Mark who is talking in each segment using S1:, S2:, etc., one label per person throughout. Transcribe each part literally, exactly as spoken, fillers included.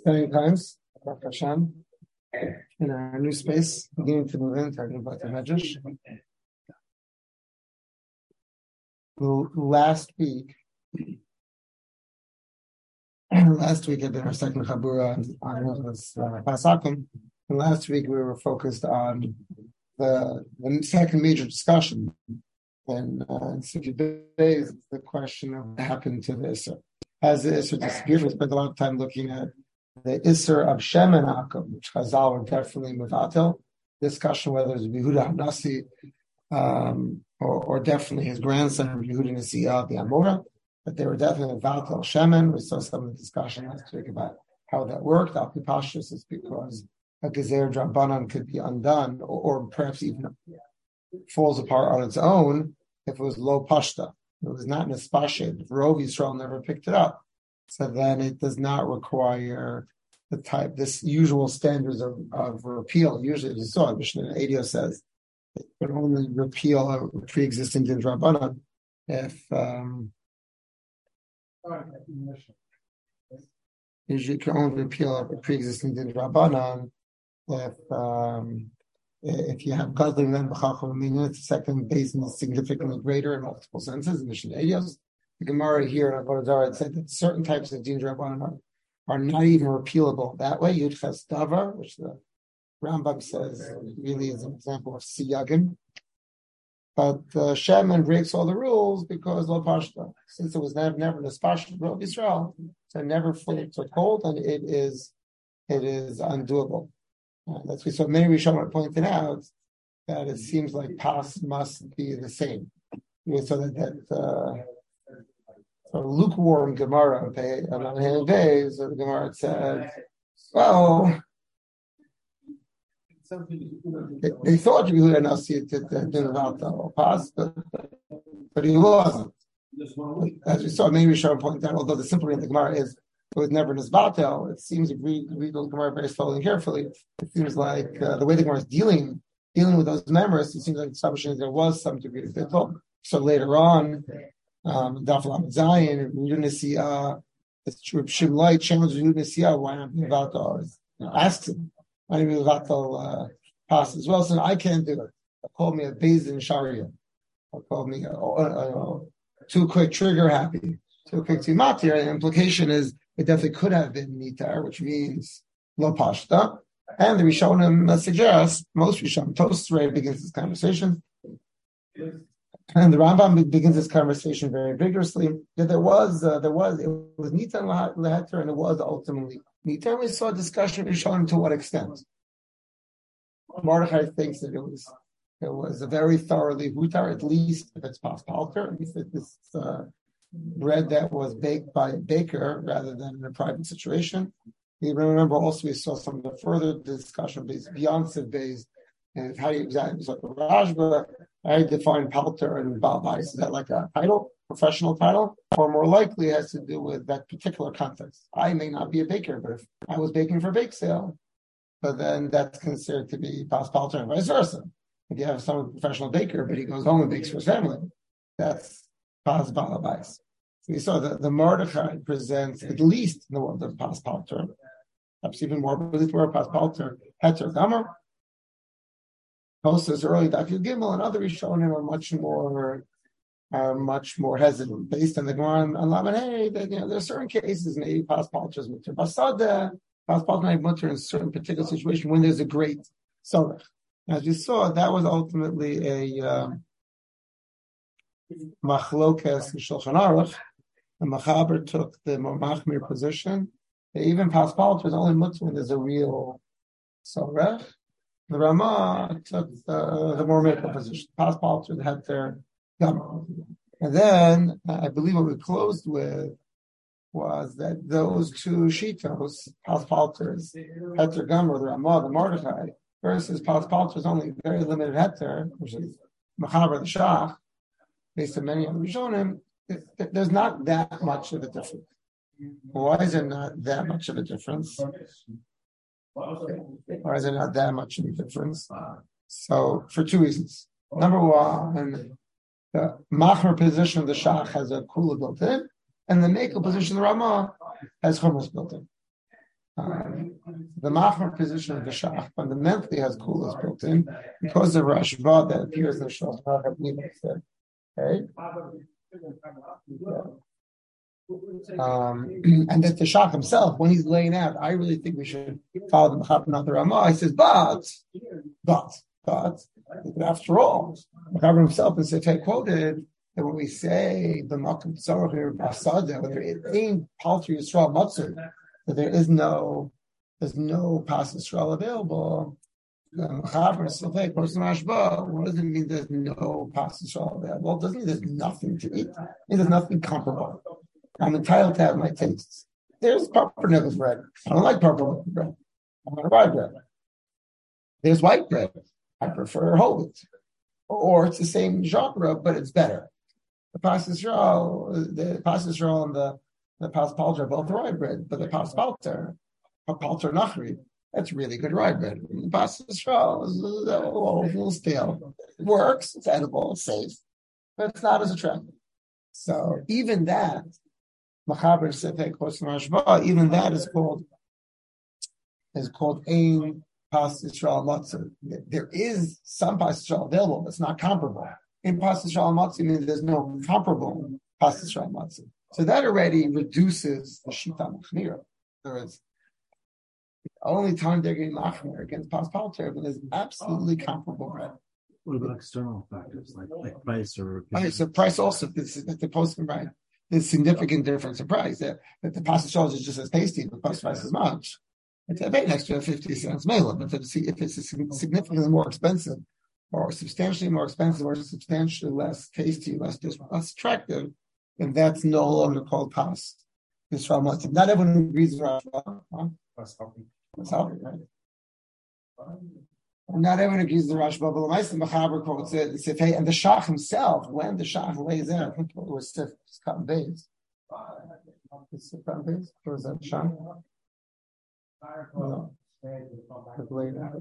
S1: Exciting times, Baruch Hashem, in our new space, beginning to move in, talking about the Medrash. Last week, last week had been our second Chabura on, on this uh, Pasakim, and last week we were focused on the, the second major discussion. And uh, in sixty days, the question of what happened to the Isser. Has the Isser disappeared? We spent a lot of time looking at the Isser of Shem and Akum, which Chazal were definitely Mevatel. Discussion whether it's Yehuda Hanasi, um, or, or definitely his grandson, Yehuda Nasiya, the Amora, but they were definitely Mevatel Shemen. We saw some of the discussion last week about how that worked. Al-Pipashus is because a Gezer Drabanan could be undone, or, or perhaps even falls apart on its own if it was low pashta. It was not nespashed. Rov Yisrael never picked it up. So then it does not require the type, this usual standards of, of repeal. Usually, as you saw, Mishnah Eidio says it could only repeal a pre-existing din drabanan if um, usually it can only repeal a pre-existing din drabanan if um, if you have godly then b'chacham the second basin is significantly greater in multiple senses. Mishnah Eidos. The Gemara here in Avodah Zarah said that certain types of din drabanan are, are not even repealable that way. Yud Ches Davar, which the Rambam says really is an example of siyagim. But uh, Shemen breaks all the rules because lo pashta, since it was never never the spashta of Israel, so it never fully took hold, and it is it is undoable. Uh, that's what so many Rishonim pointed out that it seems like pas must be the same, so that that. Uh, So lukewarm Gemara on the hand days, so the Gemara said, well, they, they thought Yehuda Nasi did about the pass, but, but he wasn't. As we saw, maybe Sharon pointed out, although the simple reading of the Gemara is it was never Nisbatel, it seems if we read the Gemara very slowly and carefully, it seems like uh, the way the Gemara is dealing dealing with those memories, it seems like establishing that there was some degree of bittul. So later on, Um, Daflam Zion, Yudnesiya, Shimlai challenged Yudnesiya, why not be Vatal? Asked him, why not be Vatal pass as well? So I can't do it. Call me a Bezin Sharia. Call me a, a, a, a too quick trigger happy. Too quick to matir. The implication is it definitely could have been Nitar, which means Lo Pashta. And the Rishonim suggest, most Rishonim, Tosrei begins this conversation. And the Rambam begins this conversation very vigorously that there was, uh, there was, it was Nitan Leheter and it was ultimately Nitan. We saw discussion in Shalom to what extent. Mordechai thinks that it was, it was a very thoroughly Hutar, at least if it's pas palter, at least if this uh, bread that was baked by a baker rather than in a private situation. You remember also we saw some of the further discussion based beyond based and how do you exactly, so the Rashba, I define Palter and Balbais. Is that like a title, professional title? Or more likely it has to do with that particular context. I may not be a baker, but if I was baking for a bake sale, but then that's considered to be Pas Palter and vice versa. If you have someone professional baker, but he goes home and bakes for his family, that's Pas Balbais. So we saw that the Mordechai presents, at least in the world of Pas Palter, perhaps even more, but at least more Pas Palter, Heter Gamer. Postas early Dafyu Gimel and other Rishonim are much more are much more hesitant based on the Gemara on Laman. Hey, that, you know, there are certain cases maybe pas palters mutter basada, pas palter mutter in certain particular situation when there's a great sorach. As you saw, that was ultimately a machlokes in Shulchan Aruch. The Machaber took the more machmir position. Even pas palter is only mutter when there's a real sorach. The Ramah took uh, the more medical position. Pas palter had their gummer. And then uh, I believe what we closed with was that those two shitos, pas palters, heter gummer, the Ramah, the Mordechai, versus pas palters only very limited heter, which is Machaber the Shach, based on many other Rishonim, there's not that much of a difference. Why is there not that much of a difference? Or is it not that much of a difference? So, for two reasons. Number one, the Machmer position of the Shach has a Kula built in, and the Mekel position of the Ramah has Chumras built in. Um, the machmer position of the shach fundamentally has kulas built in because of Rashba that appears in the Shulchan Aruch. Okay. Um, and that the shach himself, when he's laying out, I really think we should follow the Mechaber, not the Ramah. He says, but, but, but, but after all, Mechaber himself in Sefei quoted that when we say the Makom Tzorach or Basada, when there ain't Paltry Yisrael Matzah, that there is no, there's no Pas Yisrael available. Mechaber Sefei quotes Rashba. What does it mean? There's no Pas Yisrael available? Well, it doesn't mean there's nothing to eat. It means there's nothing comparable. I'm entitled to have my tastes. There's purple bread. I don't like purple bread. I want rye bread. There's white bread. I prefer whole wheat. Or it's the same genre, but it's better. The Pas Yisrael, the Pas Yisrael and the, the Pas Palter are both rye bread, but the Pas Palter, Palter Nachri, that's really good rye bread. The Pas Yisrael is a little, a little stale. It works, it's edible, it's safe, but it's not as attractive. So even that, Machaber Sefei Kos Rashba, even that is called is called Ein Pas Yisrael Matzah. There is some Pas Yisrael available, but it's not comparable. In Pas Yisrael Matzah means there's no comparable Pas Yisrael Matzah. So that already reduces the Shita Machmira. There is the only time they're getting Machmir against Pas Palter when there's absolutely comparable bread.
S2: What about external factors like, like price or?
S1: Right, so price also, this is the post right. There's significant difference in price. That, that the pasta sauce is just as tasty, but costs twice as much. It's a bit extra fifty cents mela, but if it's, if it's significantly more expensive, or substantially more expensive, or substantially less tasty, less less attractive, then that's no longer called pas. Not everyone agrees with Rashba. Huh? That's healthy, right? Not everyone agrees with Rashba, but the Meister Mechaber quotes it, the Sefei, and the Shach himself, when the Shach lays out, I think it was Sif cut and base. Is it cut and base? Or is that Shach? No. It laid out.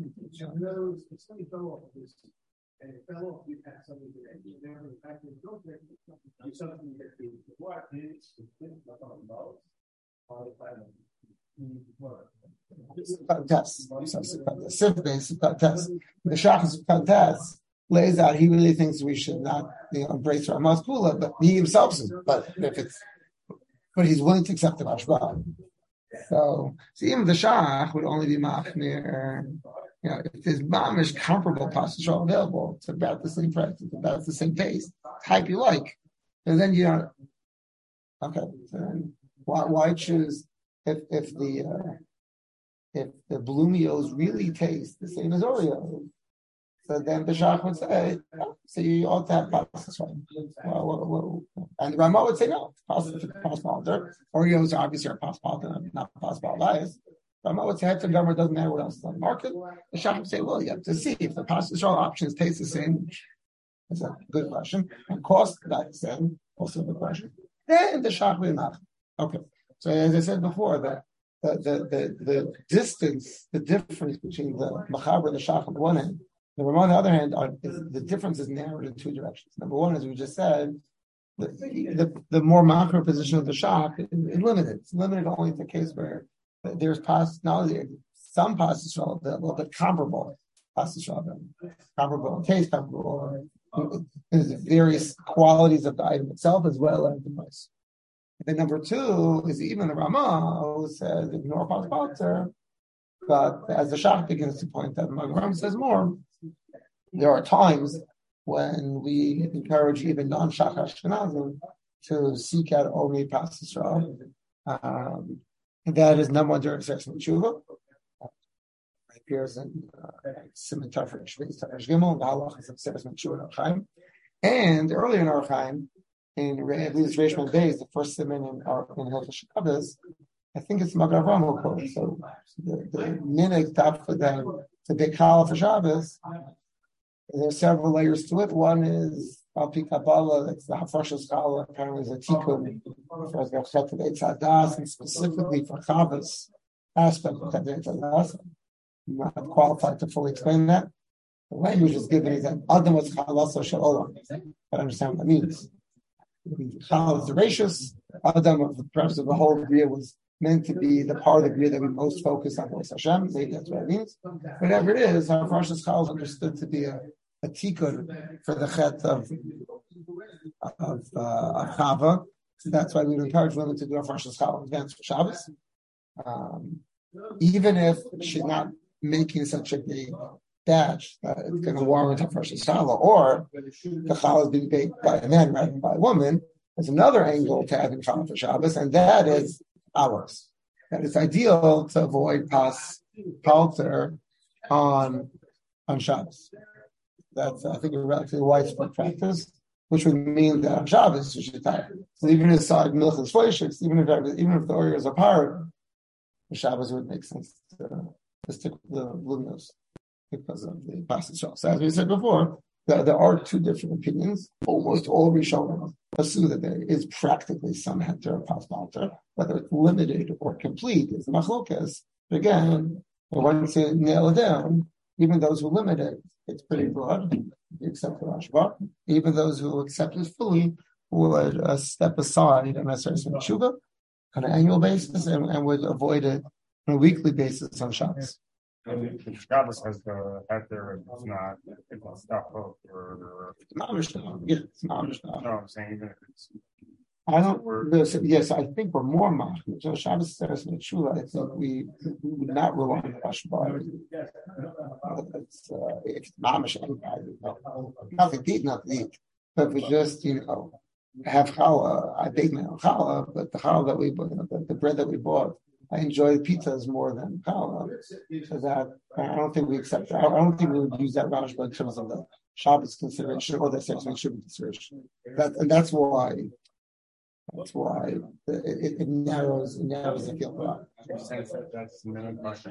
S1: Test. Sif base test. The Shach test lays out. He really thinks we should not, you know, embrace Ramaz Kula, but he himself says, but if it's, but he's willing to accept the Mashba. So, so even the Shach would only be machmir. You know, if there's mamish comparable Pas Yisrael available, it's about the same price, it's about the same taste, type you like, and then you know, okay. So then why why choose? If if the uh, if the Blumios really taste the same as Oreos, so then the Shach would say, oh, so you ought to have pastas, right? Well, well, well, and the Ramah would say no, pastas passpalter. Oreos obviously are passpalter, not passpalter. Ramah would say head to government doesn't matter what else is on the market. The Shach would say, well, you have to see if the pastas options taste the same. That's a good question. And cost not the same, also a good question. Then the Shach would not. Okay. So as I said before, the the, the the the distance, the difference between the Machaber and the Shach on the one hand, the Ramah on the other hand, are, is, the difference is narrowed in two directions. Number one, as we just said, the the, the more macro position of the Shach is, is limited. It's limited only to the case where there's pas not only some pas Yisrael available, but comparable pas Yisrael available, comparable in taste, comparable in various qualities of the item itself as well as the price. And then number two is even the Ramah who says ignore pas palter, but as the Shach begins to point out, Magram says more. There are times when we encourage even non-Shach Ashkenazim to seek out only pas Yisrael. Um, and that is number one during Sex and Tshuva. It appears in Siman Tafresh Shviz Tafresh Gimel, the halachas of Sex and Tshuva Chaim, and earlier in our Chaim. In Reish Reish Beis, the first siman in our in Hilchos Shabbos, I think it's Magen Avraham who quotes. So the, the minhag top for them to be Kala for Shabbos. There are several layers to it. One is Al Pi Kabbalah, that's the Hafashos Kala. Apparently, is a tikkun for the Chet of Eitz Hadas, and specifically for Shabbos aspect of Chet of Eitz Hadas. I'm not qualified to fully explain that. The language is given is that Adam was Chalaso Shel Olam. I understand what that means. Chal is the ratius. Adam, the purpose of the whole idea was meant to be the part of the Bria that we most focus on Voice Hashem. Maybe that's what it means. Whatever it is, our Rosh Chal is understood to be a, a tikkun for the chet of of, uh, of Chava. So that's why we would encourage women to do a Rosh Chal in advance for Shabbos. Um, even if she's not making such a big batch that it's going to warrant a Rosh Hashanah, or the challah is being baked by a man rather than by a woman, there's another angle to having challah for Shabbos, and that is hours. That it's ideal to avoid pas palter on on Shabbos. That's, I think, a relatively widespread practice, which would mean that on Shabbos you should tie. So even aside milchus fleishiks, even if even if the oil is apart, the Shabbos would make sense to, to stick with the luminous because of the passage. So as we said before, there, there are two different opinions. Almost all Rishonim assume that there is practically some heter of pas palter, whether it's limited or complete is machlokas. But again, once you nail it down, even those who limit it, it's pretty broad, except for Rashba. Even those who accept it fully would uh, step aside and assert some tshuva on an annual basis and, and would avoid it on a weekly basis on Shabbos.
S3: And if Shabbos has the heter, it's not, it's not stuff or, or
S1: It's mamish now. Yeah, it's mamish now.
S3: no, I'm saying even if it's.
S1: I don't. Listen, yes, I think we're more mamish. So Shabbos says in Shula, I think we, we would not rely on Rashba. It's uh, it's mamish anybody. Nothing to eat, nothing to eat. But if it's just, you know, have challah, I bake my own challah, but the challah that we bought, the, the bread that we bought, I enjoy pizzas more than challah. So that I don't think we accept that. I don't think we would use that Rashba in terms of the Shabbos consideration or the sexual should be consideration. That and that's why. That's why it, it narrows it narrows the field a lot.
S3: That's the minimum question.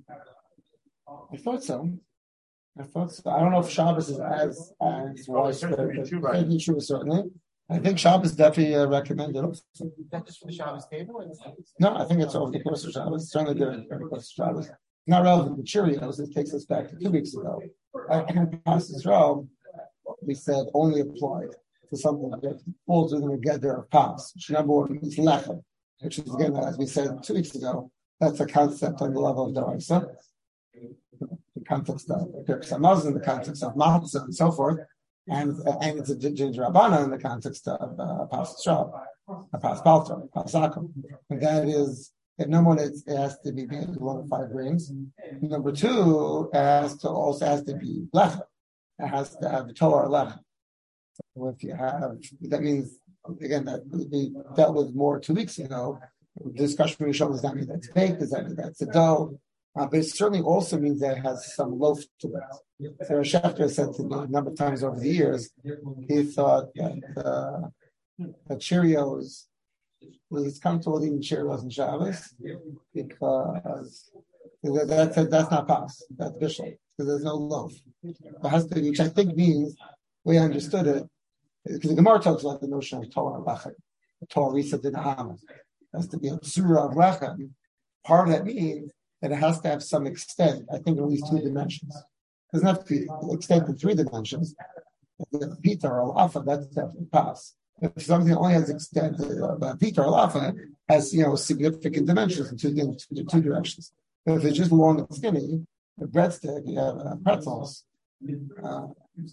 S1: I thought so. I thought so. I don't know if Shabbos is as as widespread. Maybe true, certainly. I think Shabbos definitely uh, recommended. Is that just for the Shabbos table? No, I think it's over the course of Shabbos. It's certainly during the course of Shabbos. Not relevant to Cheerios. It takes us back to two weeks ago. I think past Israel, we said only applied to something that falls within the gather of pas, which number one is lechem, which is again, as we said two weeks ago, that's a concept on the level of deraisa, the context of Pirkei Hamazon, the context of matzah, and so forth, and and it's a ginger rabbanan in the context of uh, pas shab, a pas palter, pas akum, and that is that number one, it has to be made with one of five grains. Number two, it has to also has to be lechem. It has to have Torah lechem. So if you have, that means, again, that we dealt with more two weeks ago. The discussion we showed does that mean that's baked, does that mean that's a dough? Uh, but it certainly also means that it has some loaf to it. So Schefter said to me a number of times over the years, he thought that uh, the Cheerios, he's comfortable eating Cheerios and Shabbos because that's, that's not pas, that's bishul, because there's no loaf. It has to be, which I think means, the way I understood it, because the Gemara talks about the notion of Torah lechem, Torah risa dinaham. It has to be a surah of lechem. Part of that means that it has to have some extent, I think at least two dimensions. It doesn't have to be extent in three dimensions. If pita or alafa, that's definitely pas. If something only has extent, uh, pita or alafa has, you know, significant dimensions in two, in two, two directions. But if it's just long and skinny, the breadstick, you have uh, pretzels, uh,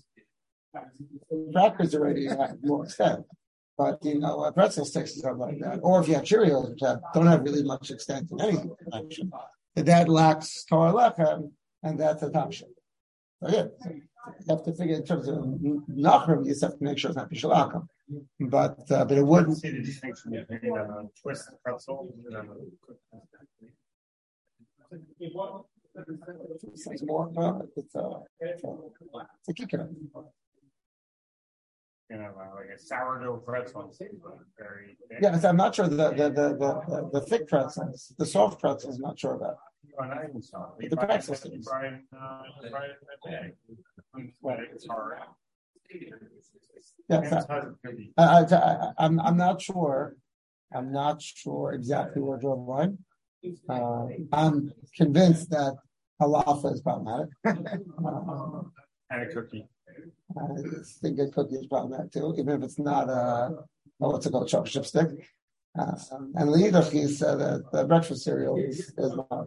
S1: crackers already have more extent, but you know, uh, pretzel sticks and stuff like that. Or if you have Cheerios, which have, don't have really much extent in any dimension, that lacks Torah lechem, and that's a tasha. So yeah, you have to figure in terms of nachrim, you just have to make sure it's not bishul akum. But uh, but it wouldn't.
S3: See the distinction between a twisted pretzel and a
S1: It's more. Uh, it's a it's a, it's a kicker.
S3: You know, like a sourdough pretzel. Very thick.
S1: Yeah, I'm not sure the the the the, the, the thick pretzels, the soft pretzels. I'm not sure about.
S3: Oh, not even so.
S1: The pretzel sticks.
S3: Right, uh, right in the bag. It's hard.
S1: Yes, I, I, I, I'm I'm not sure. I'm not sure exactly where to draw the line. Uh, I'm convinced that halafa is problematic. uh,
S3: And a cookie.
S1: I think a cookie is problematic too, even if it's not a, oh, what's it called, chocolate chip stick. Uh, and Leidach said that the breakfast cereal is, is not.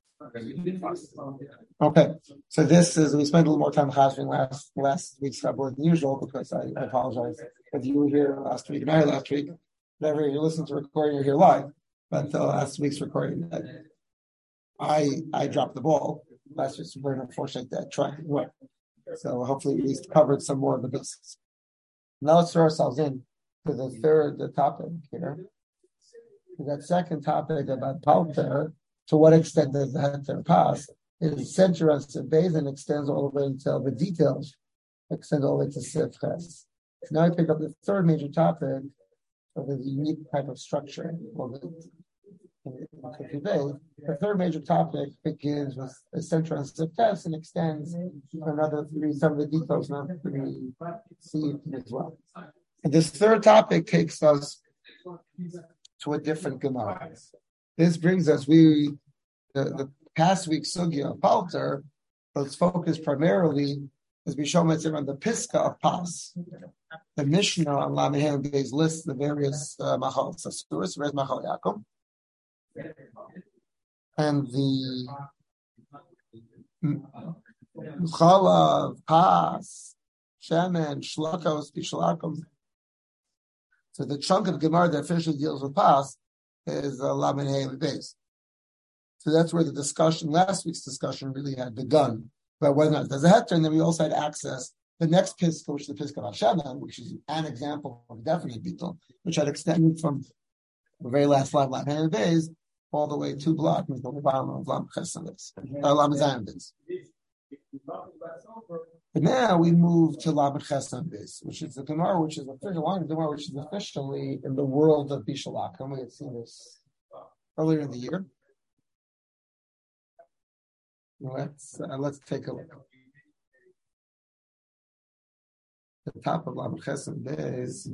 S1: Okay, so this is, we spent a little more time chashing last last week's Shabbat than usual because I, I apologize if you were here last week and I last week. Whenever you listen to recording, you're here live. But the last week's recording, I I dropped the ball. Last week's recording, unfortunately, that track went. So hopefully we at least covered some more of the bases. Now let's throw ourselves in to the third the topic here. That second topic about Palter, to what extent does the Heter pass, is centered on Sibbeis and extends all the way until the details extend all the way to Sivches. So now we pick up the third major topic of the unique type of structure. Well, the, the third major topic begins with a center on Sivches and extends for another three, some of the details now we see as well. And this third topic takes us to a different Gemara. This brings us, we, the, the past week's sugya of Palter, let's focus primarily, as we show it on the Piska of Pas. The Mishnah on Lamehem Beis lists the various uh, Machal Sasuris, where's Machal Yaakov? And the Machal Pas, Shemen, Shlakos, Bishlakom. So the chunk of Gemara that officially deals with Pas is uh, Lamed Hey Beis. So that's where the discussion, last week's discussion, really had begun about whether or not there's a heter, and then we also had access the next Piska, which is the Piska of Hashem, which is an example of definite Bittul, which had extended from the very last line, Lamed Hey Beis, all the way two blocks until the bottom of Lamed Chesed Beis, or Lamed Zayin Beis. But now we move to Lamed Chesed Beis, which is the Gemara, which is officially one of the Gemara, which is officially in the world of Bishalakim. We had seen this earlier in the year. Let's uh, let's take a look. The top of Lamed Chesed Beis.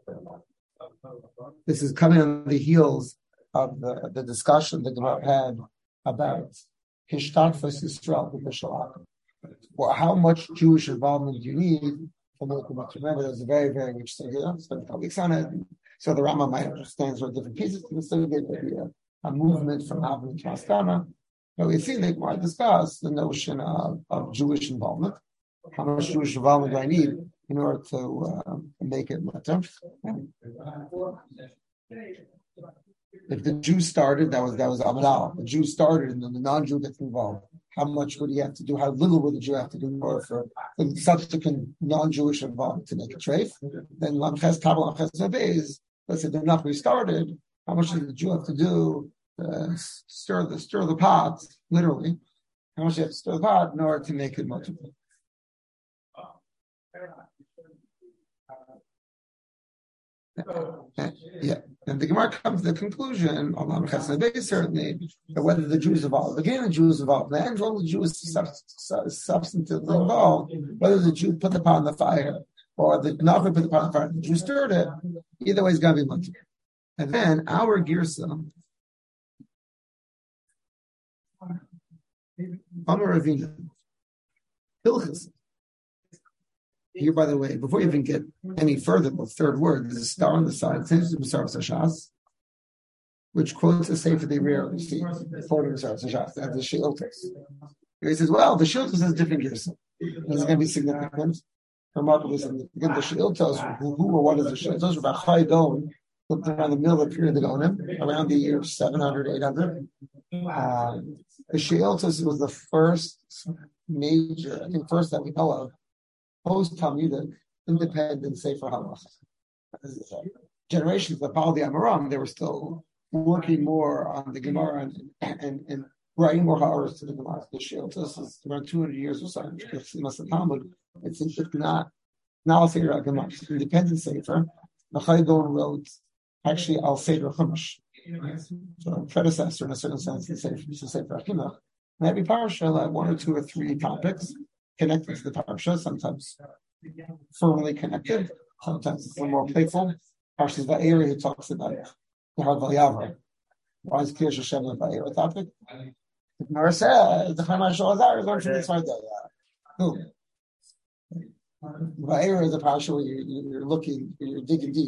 S1: This is coming on the heels of the, the discussion the Gemara had about Hishtadfus Yisrael with Bishalakim. Well, how much Jewish involvement do you need to make the much? Remember, there's a very, very rich sugya. Spent a couple weeks on it. So the Rama might understand sort of different pieces to the sugya, maybe a, a movement from Avon to Maskana. But we've seen they might discuss the notion of, of Jewish involvement. How much Jewish involvement do I need in order to uh, make it mutter? If the Jew started, that was that was Amadal. The Jew started, and then the non-Jew gets involved. How much would he have to do? How little would the Jew have to do in order for the subsequent non-Jewish involvement to make a treif? Then Lamches Kabbalah Lamches Beis. Let's say they're not restarted. How much does the Jew have to do? Uh, stir the stir the pot, literally. How much do you have to stir the pot in order to make it multiple? Uh, yeah, and the Gemara comes to the conclusion, Allah certainly, that whether the Jews involved, again the Jews involved, the end, the Jew is substantively involved, whether the Jew put the pot on the fire or the Nafir put the pot on the fire, the Jew stirred it, either way is going to be much. And then our Girsa, Amar Ravina, Hilchas. Here, by the way, before you even get any further, the third word, there's a star on the side, which quotes a sefer they rarely see, before the Musar Sashas, that's the Sheiltos. He says, well, the Sheiltos has different gears. This is going to be significant, remarkably significant. The Sheiltos, who, who or what is the Sheiltos? About Chaydon, looked around the middle of the period of the Gonim, around the year seven hundred, eight hundred. Um, the Sheiltos was the first major, I think first that we know of, post-Talmudic independent Sefer Halacha. Generations of Baal the Amoram, they were still working more on the Gemara and, and, and writing more hours to the Gemara. The Sheiltos is around two hundred years or so. It's Talmud. It's, it's not not a Sefer Gemara. It's an independent Sefer. Chaydon wrote actually Al Seder Chumash, so a predecessor in a certain sense to Sefer Chinuch. And every parasha had one or two or three topics connected to the parasha, sometimes firmly connected, sometimes it's a little more playful. Parshas Va'era, he talks about the Har Vayavra. Why is Kir Hashem the Va'era topic? The Gemara says the Chaim HaShalazar is learned from this right there. Who? Va'era is a parasha where you're, you're looking, you're digging deep.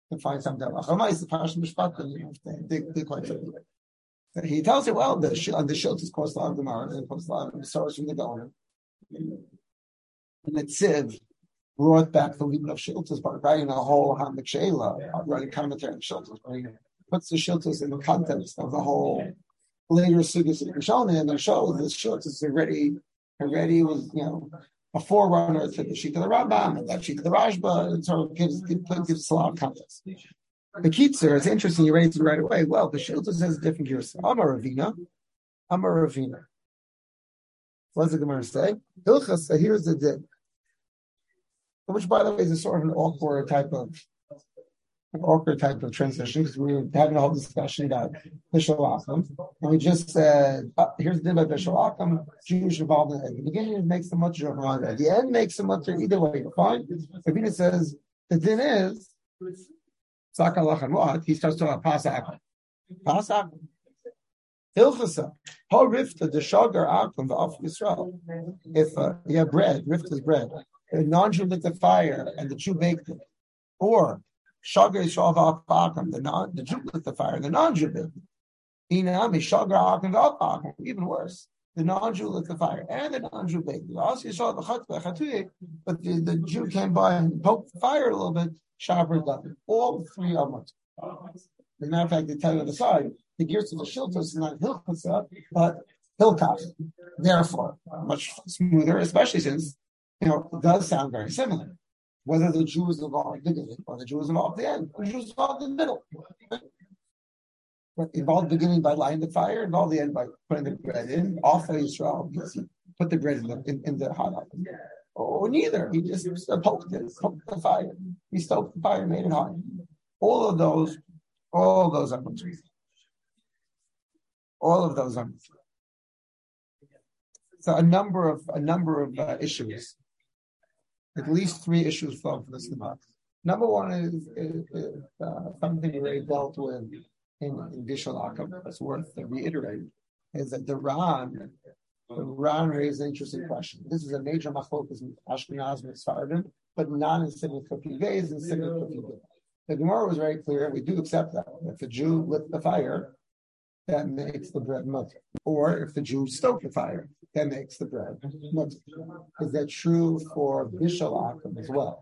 S1: to find something. Chamais the Parsha Mishpat, and you have to dig, dig quite deeply. So he tells you, well, the sh- on the Shiltos is cost a lot of Gemara, and cost a lot of source from the Gaon. And the Tziv brought back the Libra of Shiltos by writing a whole Hamak Sheila, writing commentary on Shiltos, where he puts the Shiltos in the context of the whole later Sugas of Rishon, and it shows this Shiltos is already, already was, you know, a forerunner to the sheet of the Rambam, and that sheet of the Rashba, and sort of gives, gives, gives us a lot of context. The Kitzur, it's interesting, you raised it right away. Well, the Shiltos has a different gears. I'm a Ravina. I'm a Ravina. What does the Gemara say? Hilchas, so here's the din. Which, by the way, is a sort of an awkward type of an awkward type of transition, because we were having a whole discussion about Bishul Acham, and we just said, uh, here's the din about Bishul Acham, Jewish involved in it. At the beginning, it makes them much of wrong. At the end, makes them much either way. Fine. Ravina says, the din is, what? He starts talking about Pasach. Pasach. Hilchasa. How rifta the shagar akum v'af Yisrael. If uh, you have bread, rifta is bread. The non-Jew lit the fire and the Jew baked it. Or shagar Yisrael v'af akum. The non the Jew lit the fire and the non-Jew baked it. Inami shagar akum v'af akum. Even worse. The non-Jew lit the fire and the non-Jew baked it. Also Yisrael v'chatva. But the, the Jew came by and poked the fire a little bit. Sharper done. All three are much. As a matter of fact, they tell you on the side, the gears of the Shiltos is not Hilchasa, but Hilkach. Therefore, much smoother, especially since, you know, it does sound very similar. Whether the Jew is involved in the beginning or the Jew is involved at the end, or the Jew is involved in the middle. But involved beginning by lighting the fire, involved the end by putting the bread in, off of Israel, put the bread in the, in, in the hot oven. Or neither. He just poked it, poked the fire. He stoked the fire, made it hot. All of those, all of those are mutzvah. All of those are mitzvah. So a number of a number of uh, issues, at least three issues flow from this Gemara. Number one is, is, is uh, something we already dealt with in, in Bishul Acham that's worth reiterating, is that the Ran, the Ran raised an interesting question. This is a major machlokas in Ashkenaz and Sfardim, but not in Simon Kofi Beis and Simon Kofi Beis. The Gemara was very clear, we do accept that. If the Jew lit the fire, that makes the bread mutter. Or if the Jew stoked the fire, that makes the bread mutter. Is that true for Bishul Acham as well?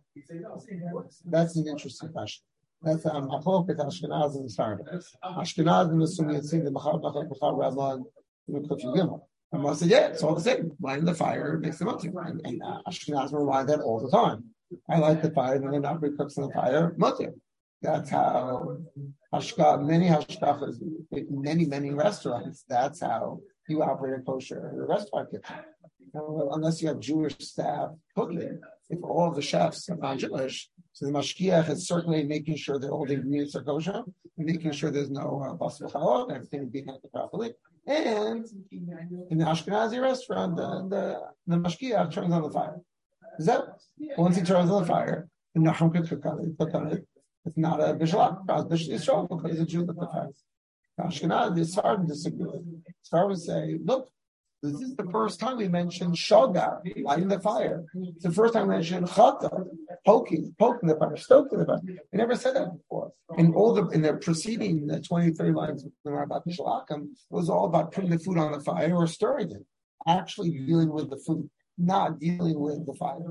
S1: That's an interesting question. That's a machlokas Ashkenaz and Sfardim. Ashkenaz and assuming it's seen the Machal Machal Machal Rabban in Kofi Gimel. And Moshe said, yeah, it's all the same. Lighting the fire makes the mutter. And, and uh, Ashkenaz rely that all the time. I light the fire, and then the Nabri cooks in the fire, mutter. That's how hashka, many hashkachas, many, many restaurants, that's how you operate a kosher restaurant kitchen. Unless you have Jewish staff cooking. If all the chefs are non-Jewish, so the mashkiach is certainly making sure that all the ingredients are kosher, and making sure there's no uh, basar chalot, and everything is being handled properly. And in the Ashkenazi restaurant, the, the, the mashkiach turns on the fire. Is that once he turns on the fire, the Nachum can cook on it, cook on it. It's not a Bishul Acham, Bishul Yisrael, because the Jew lit the fire. Ashkenaz, the Sfardim disagree. Sfardim would say, look, this is the first time we mentioned Shogar, lighting the fire. It's the first time we mentioned Chata, poking, poking the fire, stoking the fire. We never said that before. And all the in the preceding the twenty, thirty lines about Bishul Acham was all about putting the food on the fire or stirring it, actually dealing with the food, not dealing with the fire.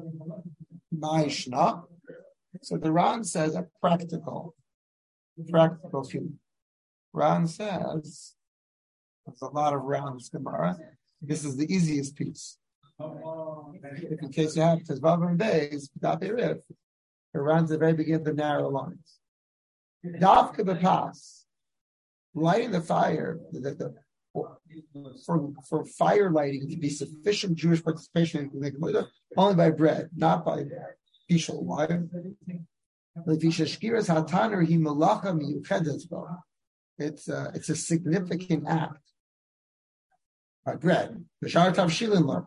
S1: Ma'ishna. So the Ran says a practical, practical thing. Ran says, there's a lot of rounds Gemara. This is the easiest piece. If in case you have, because Vav and Beis, Daf the Ran's the very beginning of the narrow lines. Dafka b'pas, lighting the fire, the, the, for, for fire lighting to be sufficient Jewish participation in the Gemara, only by bread, not by Bishul. Why? It's a, it's a significant act. By bread. The Shar Tavshilin lo.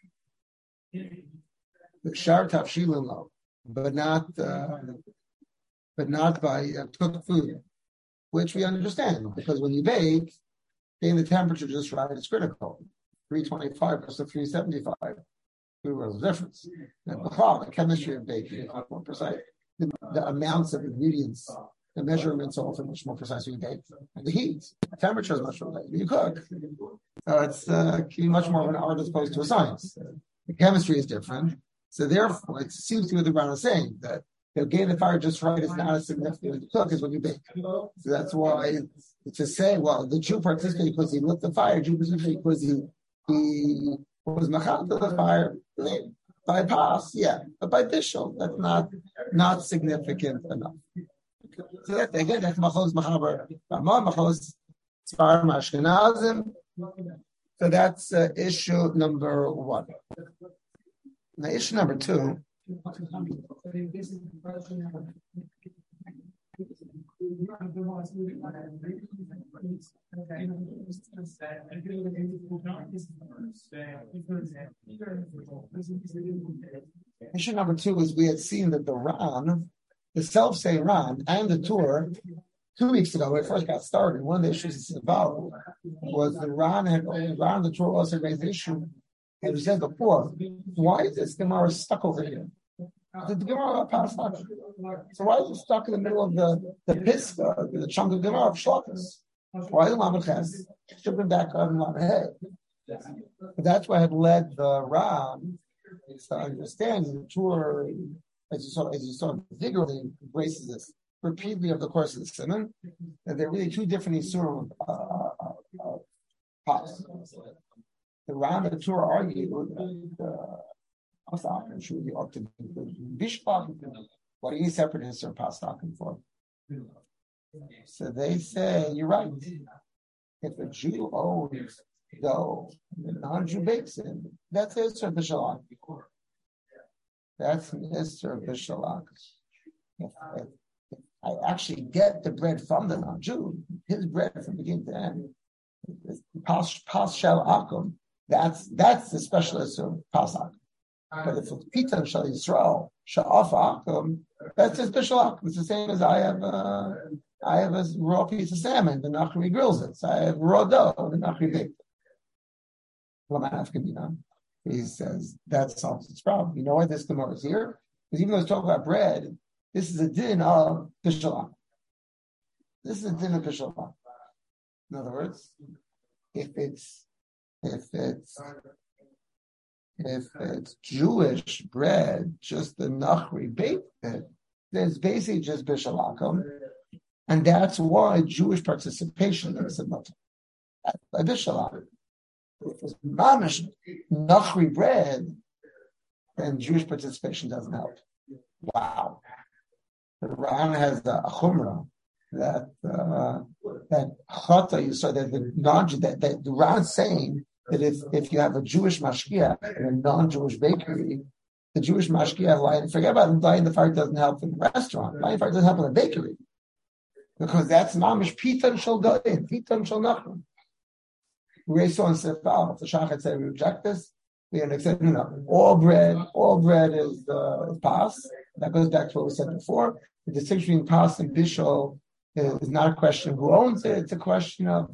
S1: The Shar Tavshilin lo. But not uh, but not by uh, cooked food. Which we understand, because when you bake, getting the temperature just right is critical. three twenty-five versus three seventy-five. There's a difference. The, the chemistry of baking is much more precise. The, the amounts of ingredients the measurements are often much more precise when you bake. And the heat, the temperature is much more when you cook. So it's uh, can be much more of an art as opposed to a science. The chemistry is different. So therefore, it seems to be what the Ran is saying, that the getting the fire just right is not as significant when you cook as when you bake. So that's why to say, well, the Jew participated because he lit the fire, Jew participated because he, he was machal to the fire. By pas, yeah, but by bishul, that's not not significant enough. So that again, that's machos machaber, machos tzvar Ashkenazim. So that's uh, issue number one. Now, issue number two. Issue number two is we had seen that the Ran, the self-saying Ran, and the tour two weeks ago when it first got started. One of the issues about was the Ran had Ran the tour also raised the issue, as we said before. Why is this Gemara stuck over here? The Gemara passed on. So why is it stuck in the middle of the the Pisgah, the chunk of Gemara of Shlokas? Why the Lamed Ches should be back on Lamed Hey? That's why I had led the Ram to understand the tour, as you saw, as you saw, vigorously embraces this repeatedly over the course of the Simon, that they're really two different isurim of uh, uh, pas. The Ram and the tour argued that. Uh, should be up to Bishlam. What are you separatists or Pastakim for? So they say, you're right. If a Jew owns dough, the non-Jew bakes it, that's Mister Bishalak. That's Mister Bishalak. If, if, if I actually get the bread from the non-Jew, his bread from beginning to end, Pas Pas Shel Akum, that's that's the specialist of Pasak. But if it's Pitan Shal Yisrael, Sha'af Akum, that's just Bishal Akum. It's the same as I have uh, I have a raw piece of salmon, the Nachri grills it. So I have raw dough, the Nachri baked it. He says, that solves its problem. You know why this Gemara is here? Because even though it's talking about bread, this is a din of Bishal Akum. This is a din of Bishal Akum. In other words, if it's, if it's, If it's Jewish bread, just the Nachri baked it, there's basically just Bishal Akum, and that's why Jewish participation is a matter. By Bishal Akum. If it's mamish Nachri bread, then Jewish participation doesn't help. Wow. The Ran has the Chumrah that uh, that Chata, you saw that the non that, that the Ran's saying that if, if you have a Jewish mashkiach in a non-Jewish bakery, the Jewish mashkiach lighting, forget about it, lighting the fire doesn't help in the restaurant. Lighting the fire doesn't help in the bakery. Because that's mamish pitan shel goyim, pitan shel nachrim. We saw in Sefal, if the Shachat said we reject this, we had accepted, no, no, all bread, all bread is, uh, is pas. That goes back to what we said before. The distinction between pas and bishul is not a question of who owns it, it's a question of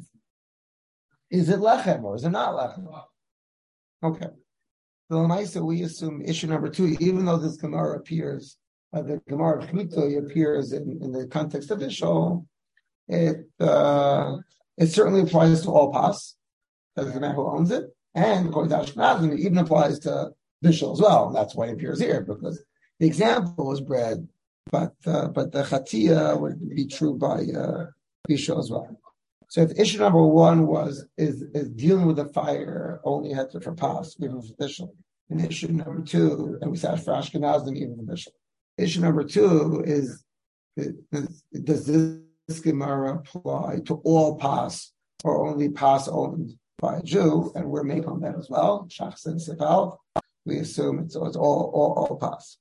S1: is it lechem or is it not lechem? Okay. So Lamaisa, we assume issue number two, even though this Gemara appears, uh, the Gemara of Chmitoi appears in, in the context of Bishul, it uh, it certainly applies to all pas, doesn't matter who owns it, and according to Ashkenazim, it even applies to Bishul as well. And that's why it appears here, because the example is bread, but uh, but the Chatia would be true by uh, Bishul as well. So if issue number one was is, is dealing with the fire only had to for pas, even for bishul. And issue number two, and we said for Ashkenazim, even for bishul. Issue number two is, is, is does this Gemara apply to all pas or only pas owned by a Jew? And we're making on that as well. Shachs and Sefal, we assume it's, it's all all all pas.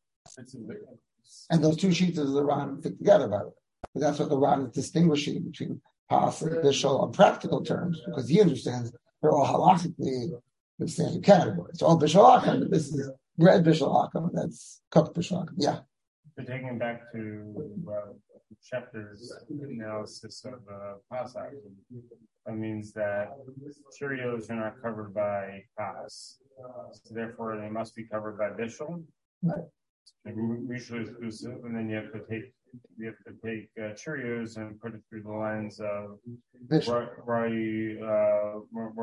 S1: And those two sheets of the Ran fit together, by the way. But that's what the Ran is distinguishing between pas and bishul on practical terms, because he understands they're all halachically the same category. It's all bishul akum, but this is bread bishul akum, that's cooked bishul akum. Yeah.
S3: But taking back to uh, Schefter's analysis of uh, Pasach, that means that Cheerios are not covered by pas, so therefore they must be covered by bishul.
S1: Right.
S3: Mutually exclusive, and then you have to take we have to take uh, Cheerios and put it through the lens of
S1: Bishul.
S3: Rai, uh,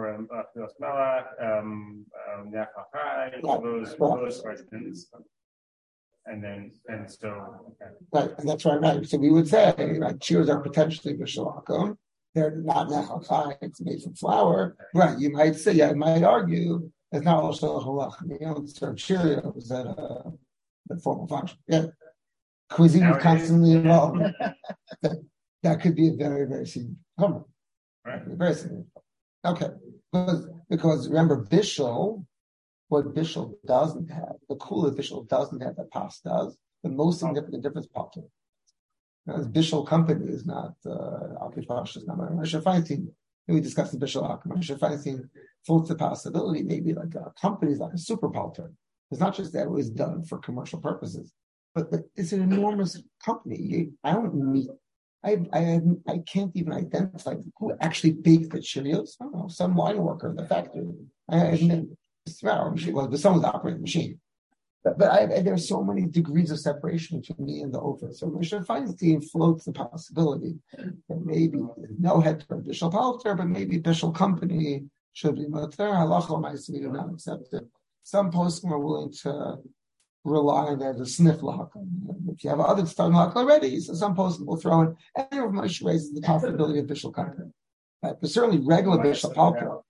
S3: um, um, all those, all those questions. And then, and so, okay.
S1: Right, and that's right, right. So we would say, right, Cheerios are potentially Bishul Akum. They're not Nechachai, it's made from flour. Right, you might say, yeah, I might argue, it's not also halach. You don't serve Cheerios at a, a formal function. Yeah. Cuisine is constantly involved. that, that could be a very, very significant comment.
S3: Right.
S1: Very significant. Okay. Because, because remember, Bishul, what Bishul doesn't have, the cooler Bishul doesn't have that Pas does, the most significant difference popped. Because Bishul company is not Alpi Pash, is not Moshe Feinstein. We discussed the Bishul Akum. Moshe Feinstein floats the possibility, maybe like a company like a super palter. It's not just that it was done for commercial purposes. But, but it's an enormous company. I don't meet, I I I can't even identify who actually baked the Cheerios. I don't know, some wine worker in the factory. I admit, well, but someone's operating the machine. But, but I, I, there are so many degrees of separation between me and the oven. So Moshe Feinstein floats the possibility that maybe no head to Bishul Palter, but maybe Bishul company should be Mater. Halacha L'maaseh we do not accept it. Some poskim are willing to rely on that as a sniff lahakal. If you have other stuff lahakal already, so some poskim will throw in. And Moshe raises the possibility of Bishul company. Right? But certainly regular Bishul Palter.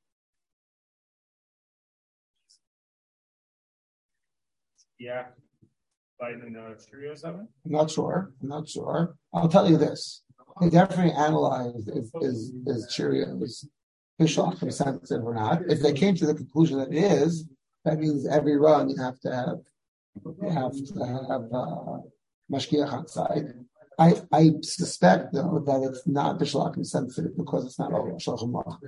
S3: Yeah, lighting the Cheerios oven?
S1: I'm not sure. I'm not sure. I'll tell you this. They definitely analyzed if is is Cheerios Bishul Akum sensitive or not. If they came to the conclusion that it is, that means every run you have to have you have to have uh, mashgiach on side. I I suspect though that it's not Bishul Akum sensitive because it's not over Shulchan Aruch.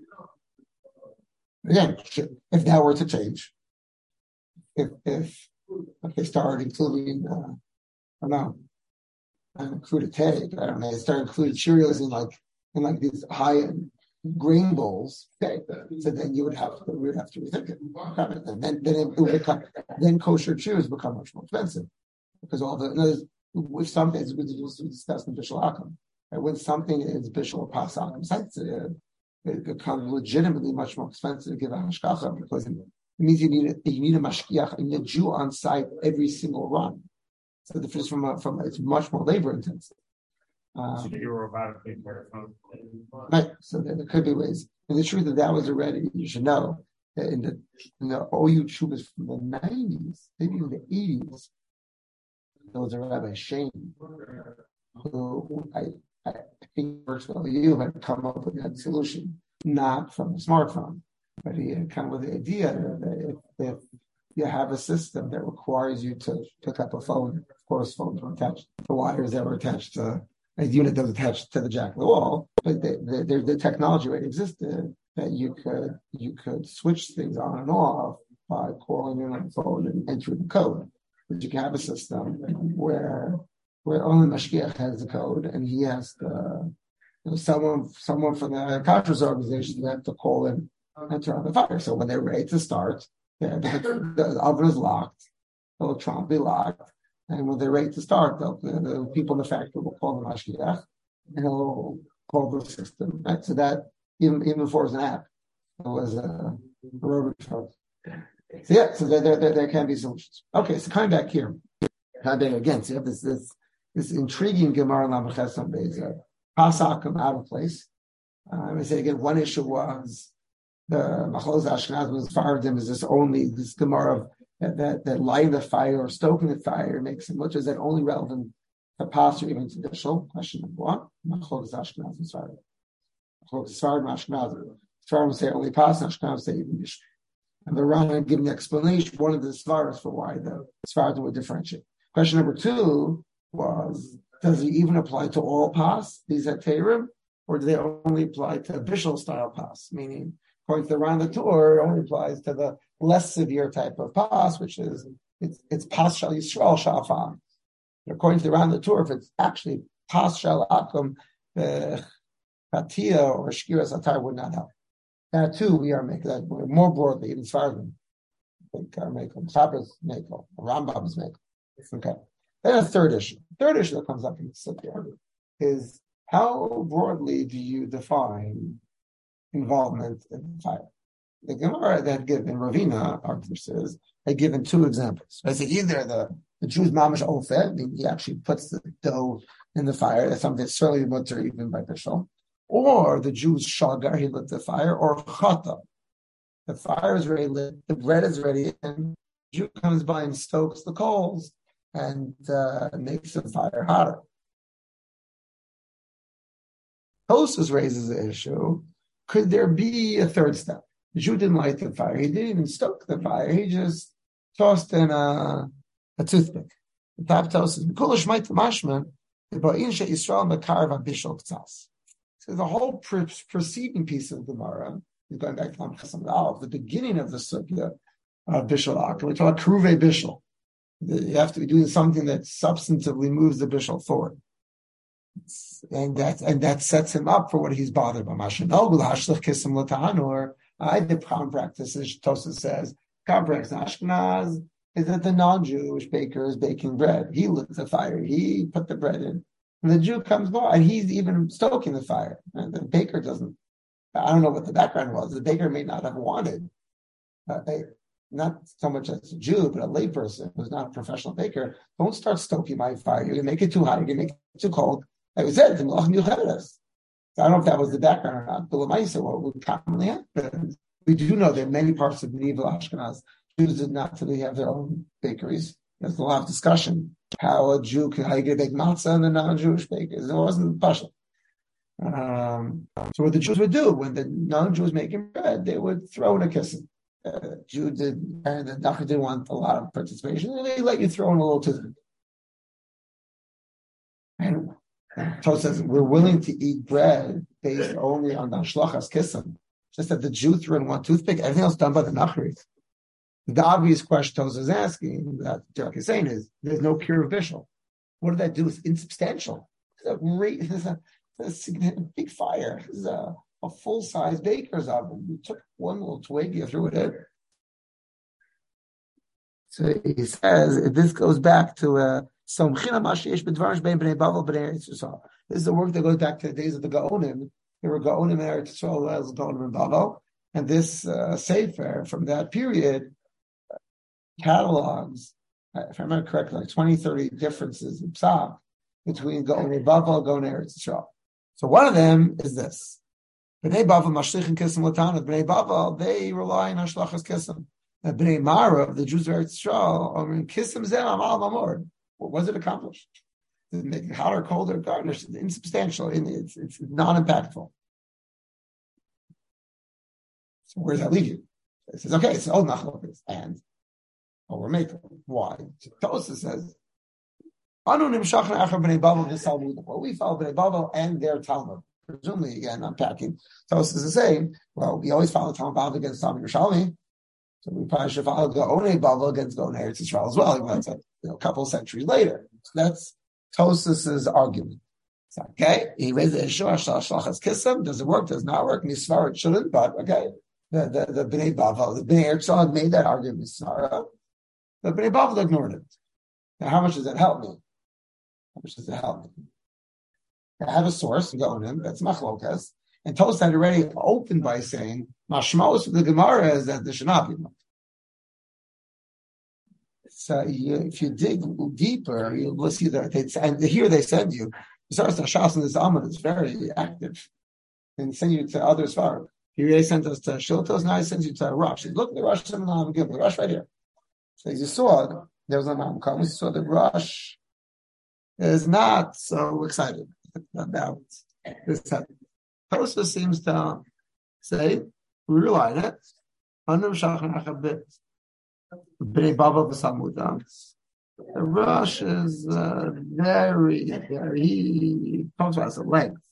S1: Again, if that were to change, if if if they start including, uh, I don't know, uh, crude take, I don't know, they start including Cheerios in like in like these high-end grain bowls. Okay, so then you would have to we would have to rethink it, and then then it would become then kosher Cheerios become much more expensive because all the if something as we discussed in Bishul Akum, right, when something is Bishul Pas Akum sensitive, it becomes legitimately much more expensive to give a hashgacha because it means you need a, you need a mashgiach, you need a Jew on site every single run. So the difference from a, from it's much more labor intensive. Um,
S3: so you're about to
S1: right. So there, there could be ways. And the truth that that was already, you should know that in the in the O U Chubas from the nineties, maybe even the eighties, there was a Rabbi Shane who I I think works with O U had come up with that solution, not from a smartphone. But he had come with the idea that if, if you have a system that requires you to pick up a phone, of course, phones were attached, the wires that were attached to a unit that was attached to the jack of the wall, but the, the, the technology already existed that you could you could switch things on and off by calling in on the phone and entering the code. But you can have a system where where only Mashgiach has the code and he has to, you know, someone someone from the Kashrus organization they have to call in and turn on the fire. So when they're ready to start, the, the, the oven is locked, electronically locked, and when they're ready to start, the, the people in the factory will call the mashgiach, and he'll call the system. Right? So that even even before it was an app, it was a, a rotary phone. So yeah, so there, there there can be solutions. Okay, so coming back here, coming back again, so you have this this this intriguing Gemara Lamachas on Beis Pasakim out of place. Um, I say again, one issue was the Machlos Ashkenaz was Fardim is this only this Gemara of that, that that lighting the fire or stoking the fire makes it much. Is that only relevant to Pas or even to Bishul? Question number one. Machlos Ashkenaz and Fardim. Machlos Fardim Ashkenaz. Fardim say only Pas, Ashkenaz say even Bishul. And the Rana giving the explanation one of the svaras for why the Fardim would differentiate. Question number two was: does it even apply to all Pas? These are Terim, or do they only apply to Bishul style Pas? Meaning, according to the Ran Tur, it only applies to the less severe type of pas, which is it's it's pas shal Yisrael shafam. According to the Ran Tur, if it's actually pas shal akum, the katia or shkiras atar would not help. That too, we are making that more broadly, even farther. I think our makel, Chabra's makel, Rambam's makel. Okay. Then a third issue. Third issue that comes up in the sugya is how broadly do you define involvement in fire? The Gemara that had given Ravina, our says, had given two examples. I say either the, the Jew's mamish ofed, meaning he actually puts the dough in the fire, that's something that's certainly mutter even by Bishul, or the Jew's shagar, he lit the fire, or chata. The fire is ready lit, the bread is ready, and the Jew comes by and stokes the coals and uh, makes the fire hotter. Tosfos raises the issue, could there be a third step? The Jew didn't light the fire. He didn't even stoke the fire. He just tossed in a, a toothpick. The top toast is Mikulish Mait Mashman, the Ba'in She Yisrael Makar Vabishol Ktsas. So the whole pre- preceding piece of the Gemara is going back to Lam Chesam Aleph, the beginning of the sugya of Bishol Akar. We talk about Kruve Bishol. You have to be doing something that substantively moves the Bishol forward. And that and that sets him up for what he's bothered by. Or I the common practice, as Tosfos says, common practice in Ashkenaz is that the non-Jewish baker is baking bread. He lit the fire. He put the bread in. And the Jew comes by, and he's even stoking the fire. And the baker doesn't. I don't know what the background was. The baker may not have wanted, uh, a, not so much as a Jew, but a layperson who's not a professional baker. Don't start stoking my fire. You're going to make it too hot. You're going to make it too cold. Like we said, the Melach Miucheres. I don't know if that was the background or not. But Lamaisa, what would commonly happen? We do know that many parts of medieval Ashkenaz, Jews did not really have their own bakeries. There's a lot of discussion how a Jew could how you get bake matzah and the non-Jewish bakers. It wasn't pasha. Um, so what the Jews would do when the non-Jew was making bread, they would throw in a kissing. Uh, Jew did, and the Nachman didn't want a lot of participation, and they let you throw in a little toothpick. And Tosfos says we're willing to eat bread based only on the shlachas kissim. Just that the Jew threw in one toothpick, everything else done by the Nachri. The obvious question Tosfos is asking, that Derek is saying, is there's no cure of bishul. What did that do? It's insubstantial. It's a great, it's a, it's a big fire. It's a, a full-size baker's oven. You took one little twig, you threw it in. So he says, this goes back to uh, this is the work that goes back to the days of the Gaonim. There were Gaonim in Eretz Yisrael as well as Gaonim in Bavel. And this uh, Sefer from that period uh, catalogs, if I remember correctly, like twenty, thirty differences in Psach between Gaonim in Bavel and Gaonim in Eretz Yisrael. So one of them is this. B'nai Bavel, Mashlich Kissim Latana. B'nai Bavel, they rely on Ashlachas Kissim. B'nai Marav, the Jews of Eretz Yisrael, I mean, Kissim Zem Amal Mamor. What was it accomplished? Did it make it hotter, colder, garnished? It's insubstantial. It's, it's non-impactful. So where does that leave you? It says, okay, it's old machlokas, and oh, we're making. Why? Tosfos says, Anu nimshachna achar b'nei Bavel v'Talmud. Well, we follow b'nei Bavel and their Talmud. Presumably, again, unpacking. Tosfos is saying, well, we always follow Talmud Bavel against Talmud Yerushalmi, so we probably should follow Gaonei Bavel against Gaonei Eretz Yisrael as well. Even though it's a you know, couple of centuries later. So that's Tosfos' argument. So, okay, he raised the issue. Shlachas Kissim. Does it work? Does it not work? Misvar, it shouldn't. But okay, the the the Bnei Bavel, the Bnei Eretz Yisrael made that argument. Misvar, the Bnei Bavel ignored it. Now, how much does that help me? How much does it help me? I have a source, Gaonim, that's Machlokas, and Tosfos had already opened by saying, Mashmaos of the Gemara is that there should not be one. So you, if you dig deeper, you'll see that they, and here they send you. Shas in this Amud is very active, and send you to others far. Here they sent us to Shiltos, now he sends you to Rush. Look, the Rush is in the the Rush right here. So as you saw, there was a Mam Kam. You saw the Rush is not so excited about this. Tosfos seems to say we rely on it. Bnei Bavel v'Talmud. The Rush is uh, very, very, he talks about the length.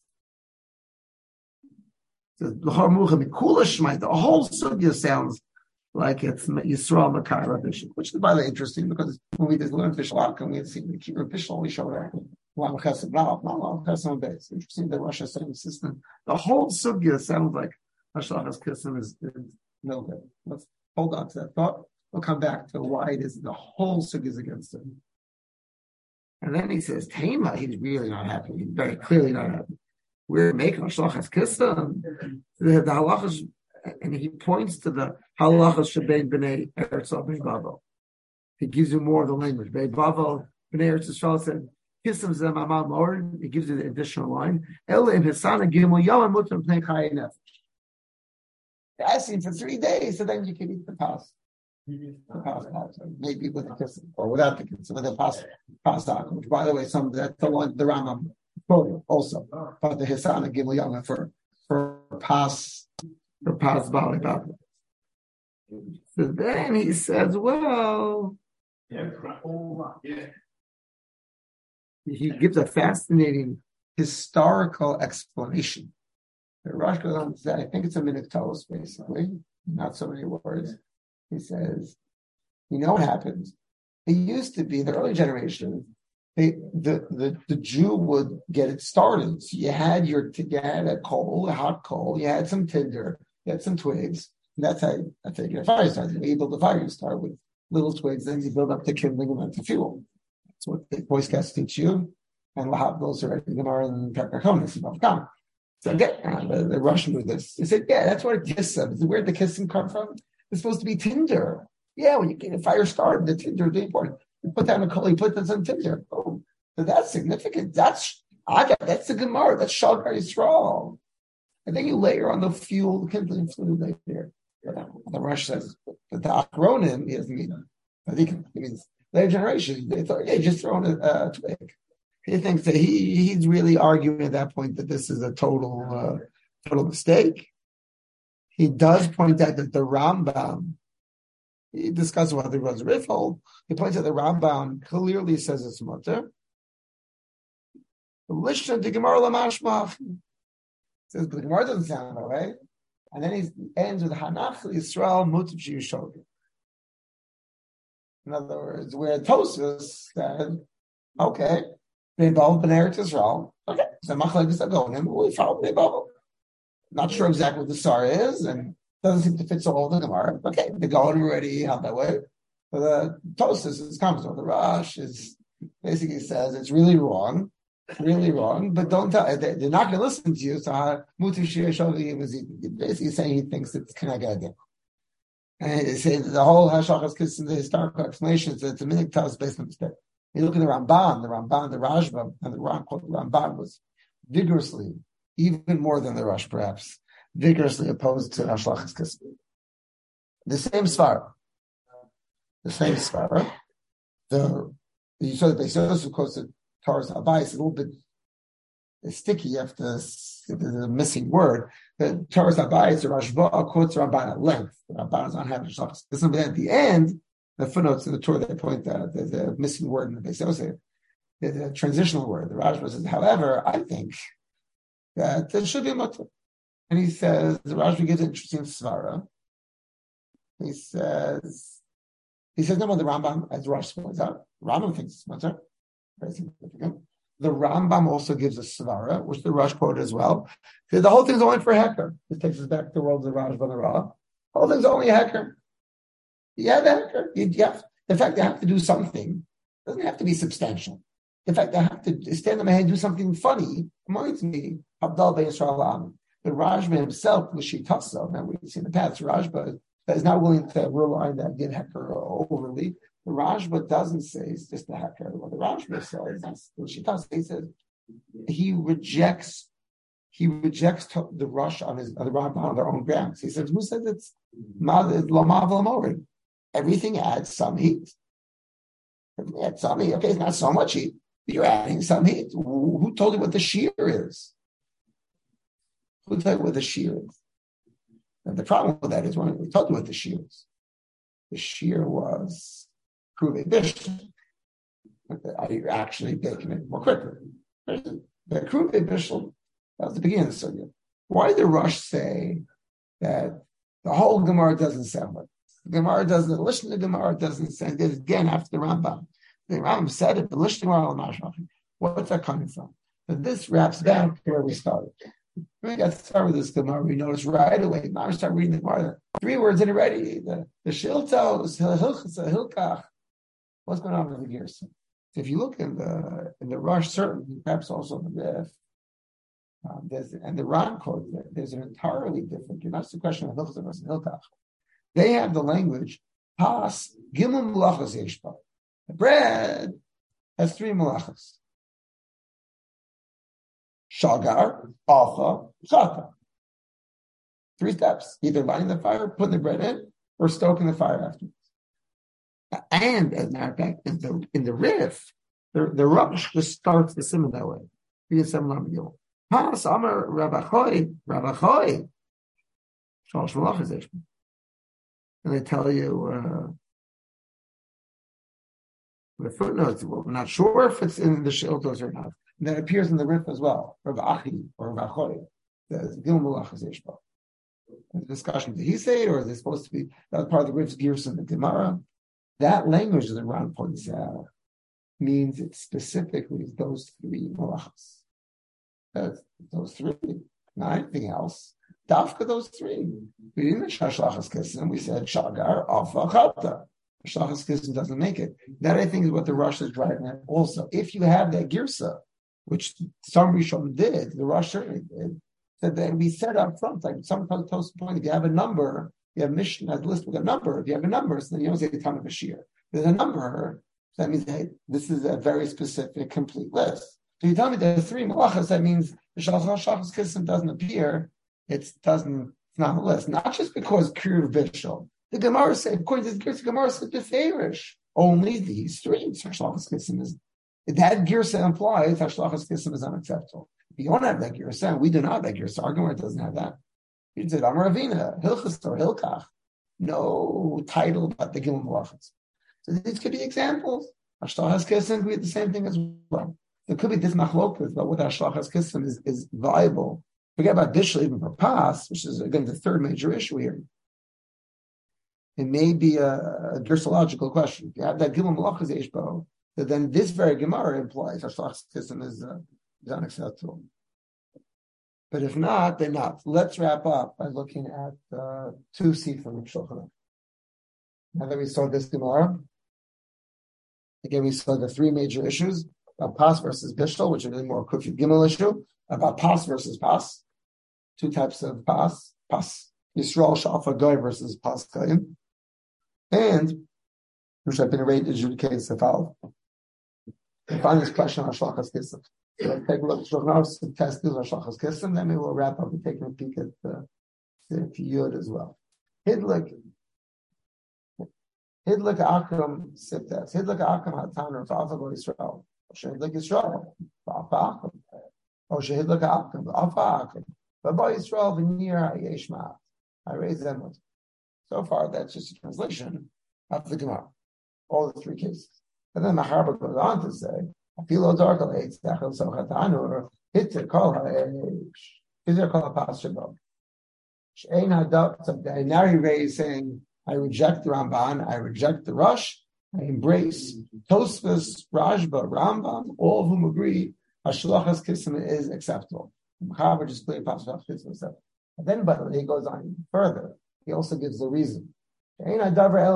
S1: The whole sugya sounds like it's Yisrael Makar Rabishim, which is by the way interesting because when we did learn Bishal and we had seen the Kir Bishal, we showed that Lam Chesed Rav, Lam Chesed Beis. Interesting the Rush is same system. The whole sugya sounds like Hashlachas Kissim is, is no good. Let's hold on to that thought. We'll come back to why it is the whole sugya is against it. And then he says, Tema, he's really not happy. He's very clearly not happy. We're making a shlachas kisam. The, the halachas, and he points to the halachas shebein b'nei Eretz b'nei Bavel. He gives you more of the language. B'nei Bavel, b'nei Eretz Yisrael said, kisam zem amal mor. He gives you the additional line. Ela im hisana gimel yom mutam b'nei chayei nefesh. Fasting for three days, so then you can eat the pas. The pas, maybe with the kisam or without the kisam, with the pas, pasak. Which, by the way, some that's the one the Rambam quoted also, but the hisana gimel yom for for pas for pas bali bali. So then he says, well, he gives a fascinating historical explanation. The Rosh goes on to say, I think it's a Miniktalos, basically, not so many words. He says, you know what happens? It used to be the early generation, they, the, the, the Jew would get it started. So you had your, you had a coal, a hot coal, you had some tinder, you had some twigs, and that's how, that's how you get a fire started. You build a fire, you start with little twigs, then you build up the kindling and then the fuel. That's what the Boy Scouts teach you, and Lahab goes already in Gemara and Perkachonis, and Bavkam. So again, uh, the, the Russian with this. He said, yeah, that's what a kissim is. Where did the kissim come from? It's supposed to be tinder. Yeah, when you get a fire started, the tinder is important. You put down a coal, you put that on tinder. Oh, so that's significant. That's I got that's the Gemara. That's Shagar Yisrael. And then you layer on the fuel, the kindling fluid right there. But the Rush says that the Akronim, he doesn't mean I think it means later generation. They thought, yeah, just throw in a, a twig. He thinks that he he's really arguing at that point that this is a total uh, total mistake. He does point out that the Rambam, he discusses whether it was Riffold. He points out the Rambam clearly says it's mutter. The Lishna to Gemara Lamashmach says, but the Gemara doesn't sound that way. And then he ends with Hanach Yisrael Mutar Sheyushogu. In other words, where Tosfos said, okay, they involved in Eretz Yisrael. Okay, so Machlekes Agonim, we follow Bnei Bavel. Not sure exactly what the Sar is, and doesn't seem to fit so well in the Gemara. Okay, the Gaon already held that way. But the Tosfos is comes with the Rosh is basically says it's really wrong, really wrong. But don't tell they, they're not going to listen to you. So Mutar Sheyushogu was basically saying he thinks it's Keneged. And they say that the whole Hashachas Kissim, the historical explanation is that it's a Miniktalos based on mistake. You look at the Ramban, the Ramban, the Rashba, and the Ramban, the Ramban was vigorously, even more than the Rosh perhaps, vigorously opposed to Hashachas Kissim. The same Svara. The same Svara. The, you saw the Beis Yosef quotes the Torah's Abayis, a little bit sticky. You have to, the missing word. The Torah's Abayis, the Rashba quotes the Ramban at length. The Ramban is not having Hashachas Kissim, but at the end, the footnotes in the Torah they point out there's a missing word in the Beis Yosef. There's a transitional word. The Rashba says, however, I think that there should be a mutter. And he says, the Rashba gives an interesting svara. He says, he says, no, no, the Rambam, as Rosh points out, Rambam thinks it's mutter. Very significant. The Rambam also gives a svara, which the Rosh quoted as well. The whole thing's only for a hecker. This takes us back to the world of the Rashba and the Ra. The whole thing's only a hecker. Yeah, the you have, in fact, they have to do something. It doesn't have to be substantial. In fact, they have to stand on my hand and do something funny. Reminds me of Abdal Beis Yisrael Am. The Rashba himself, L'shitasa, now we've seen the past, Rashba is not willing to rely on that get hecker overly. The Rashba doesn't say it's just a hecker. What the Rashba says, that's L'shitasa, he says, he rejects He rejects the Rosh on his on the Rambam on their own grounds. He says, who says it's Lamav Lamorid? Everything adds some heat. Everything adds some heat. Okay, it's not so much heat, but you're adding some heat. Who, who told you what the shear is? Who told you what the shear is? And the problem with that is when we told you what the shear is. The shear was Kruve Bishul. Are you actually baking it more quickly? The Kruve Bishul, that was the beginning of the sugya. Why did the Rosh say that the whole Gemara doesn't sound like the Gemara doesn't listen to the Gemara doesn't say this again after the Rambam. The Rambam said it, but listen to Gemara. What's that coming from? But this wraps back to where we started. We got to start with this Gemara. We noticed right away. Now we start reading the Gemara. Three words in already. The the Shiltos, Hilchas, Hilkach. What's going on with the gears? So if you look in the in the Rush, certainly, perhaps also in the Rif, um, there's and the Ron code, there's an entirely different. You're not the question of Hilchos versus Hilkach. They have the language Pas Gimel Malachas Yeshba. The bread has three malachas: Shagar, Alpha, Chata. Three steps: either lighting the fire, putting the bread in, or stoking the fire afterwards. And as a matter of fact, in the in the Rif, the the Rush just starts the simon that way. Pas Amar Rabachoy, Rabachoy, Shalosh Malachas Yeshba. And they tell you uh, the footnotes. Well, we're not sure if it's in the Shiltos or not. And that appears in the Rif as well. Rabbi Achi or Rabbi Choy. The Gimel Malachas Yeshba. The discussion: did he say it, or is it supposed to be that part of the Rif's gears in the Gemara? That language that Ron points out means it specifically is those three malachas. That's those three, not anything else. Dafka those three. We didn't say Shlachas Kisim. We said Shagar, Alpha, Chata. Shlachas Kisim doesn't make it. That I think is what the Rosh is driving at. Also, if you have that girsa, which some Rishon did, the Rosh certainly did, that then we said up front, like some post point, if you have a number, you have Mishnah as list with a number. If you have a number, so then you don't say the time of a shear. There's a number, so that means, hey, this is a very specific, complete list. So you tell me there are three malachas, that means the Shlachas Kisim doesn't appear. It doesn't, it's not on the list. Not just because Kiruv Bishul. The Gemara said, according to the Gemara said, Beferish. Only these three. Shlachas Kisim is, that Girsa implies that Shlachas Kisim is unacceptable. If you don't have that Girsa, we do not have that Girsa. Our Gemara doesn't have that. You said, Amar Avina, Hilchas or Hilkach. No title about the Gimel Malachas. So these could be examples. Shlachas Kisim could be the same thing as well. There could be this machlokas, but whether Shlachas Kisim is, is viable. Forget about Bishul even for Pas, which is again the third major issue here. It may be a, a gersological question. If you have that Gimel Malachas Yeshbo, then this very Gemara implies Shlachas Kisim is, uh, is unacceptable. But if not, then not. Let's wrap up by looking at uh, two seats from the Shulchan Aruch. Now that we saw this Gemara, again we saw the three major issues about Pas versus Bishul, which are really more a Kufiyat Gimel issue, about Pas versus Pas, two types of Pas, Pas Yisrael Shafa Goy versus Pas Goyim, and which have been arranged adjudicated to follow. And finally, this question on Shlachas Kisim. So let's take a look at Shulchan Aruch and test this on Shlachas Kisim, then we will wrap up and take a peek at the, the Yud as well. Hidlik, Hidlik Akram Siptes, Hidlik Akram Hatan or Alpha Go Yisrael, Shehidlik Yisrael, Alpha Akram, or Shehidlik Akram, Alpha Akram, but by Yisrael V'nir Yeshma. I raise them with. So far, that's just a translation of the Gemara, all the three cases. And then Maharba goes on to say, Afilo Darkal Eitz Dachel Sochatanur, Hitter Kol Ha'esh, Hitter Kol Ha'pas Shabbat. She'ein Hadab, now he raised saying, I reject the Ramban, I reject the Rush, I embrace Tosfos, Rashba, Rambam, all of whom agree Shlachas Kisim is acceptable. Maharba just clearly Pas Shlachas Kisim is acceptable. And then, but he goes on further. He also gives the reason. That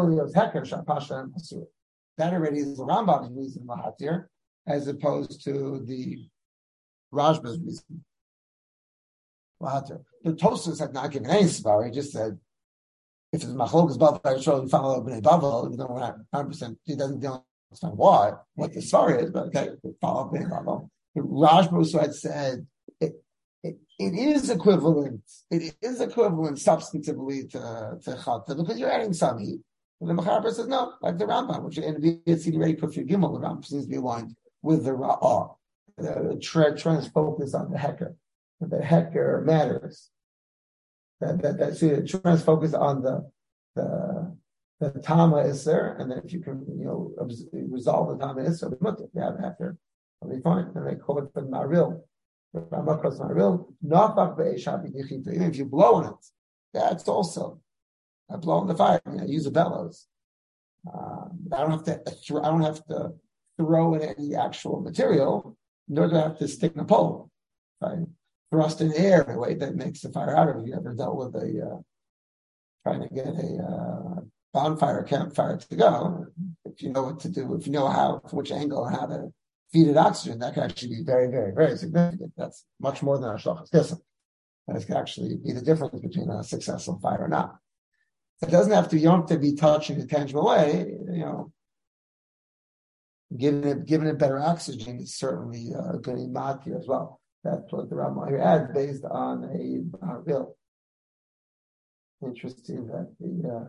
S1: already is the Rambam's reason, Mahatir, as opposed to the Rashba's reason. Mahatir. The Tosfos had not given any svar. He just said, if it's Machlokas Bavel, you follow Bnei Bavel, even though we're not one hundred percent, he doesn't understand why, what the svar is, but okay, follow Bnei Bavel. Rashba also had said, it, it, it is equivalent, it is equivalent substantively to, to Chata, because you're adding some heat. And the Machaber says, no, like the Rambam, which in the V C ready for Gimel, the Rambam seems to be aligned with the Ra'ah. The trend trans focus on the Hecker. The Hecker matters. That that that see the trans focus on the the the Tama Isser, and then if you can, you know, resolve the Tama Isser, you have Hecker, it'll be fine. And they call it the Maril. Maril, even if you blow on it, that's also I blow on the fire. I, mean, I use a bellows. Um, I don't have to. Th- I don't have to throw in any actual material, nor do I have to stick in a pole. Right? Thrust in air in a way that makes the fire out of it. You ever dealt with a uh, trying to get a uh, bonfire campfire to go? if you know what to do, if you know how, from which angle, how to feed it oxygen, that can actually be very, very, very significant. That's much more than Hashlochas Kissim. That can actually be the difference between a successful fire or not. It doesn't have to, you don't have to be touched in a tangible way, you know. Giving it, giving it better oxygen is certainly uh, going to be matir as well. That's what the Rambam here adds based on a uh, real. Interesting that the uh,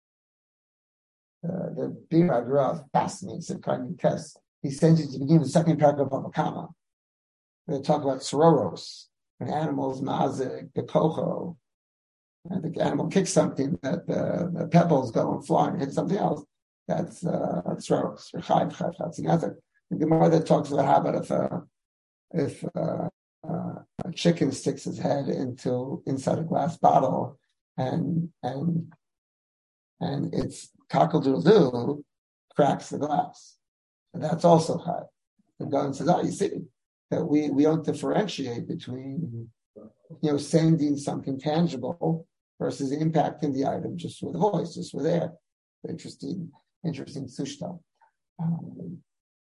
S1: uh, the Bir Agra fascinates and kind of tests. He sends you to begin the second paragraph of Makama. They talk about sororos, when animals mazik, the kocho, and the animal kicks something that the, the pebbles go and fly and hit something else. That's uh, sororos. The Gemara that talks about how about if uh, if uh, uh, a chicken sticks his head into inside a glass bottle and and and its cockle-doodle-doo cracks the glass. And that's also high. The gun says, oh, you see, that we, we don't differentiate between, you know, sending something tangible versus impacting the item just with voice, just with air. Interesting, interesting sushta. Um,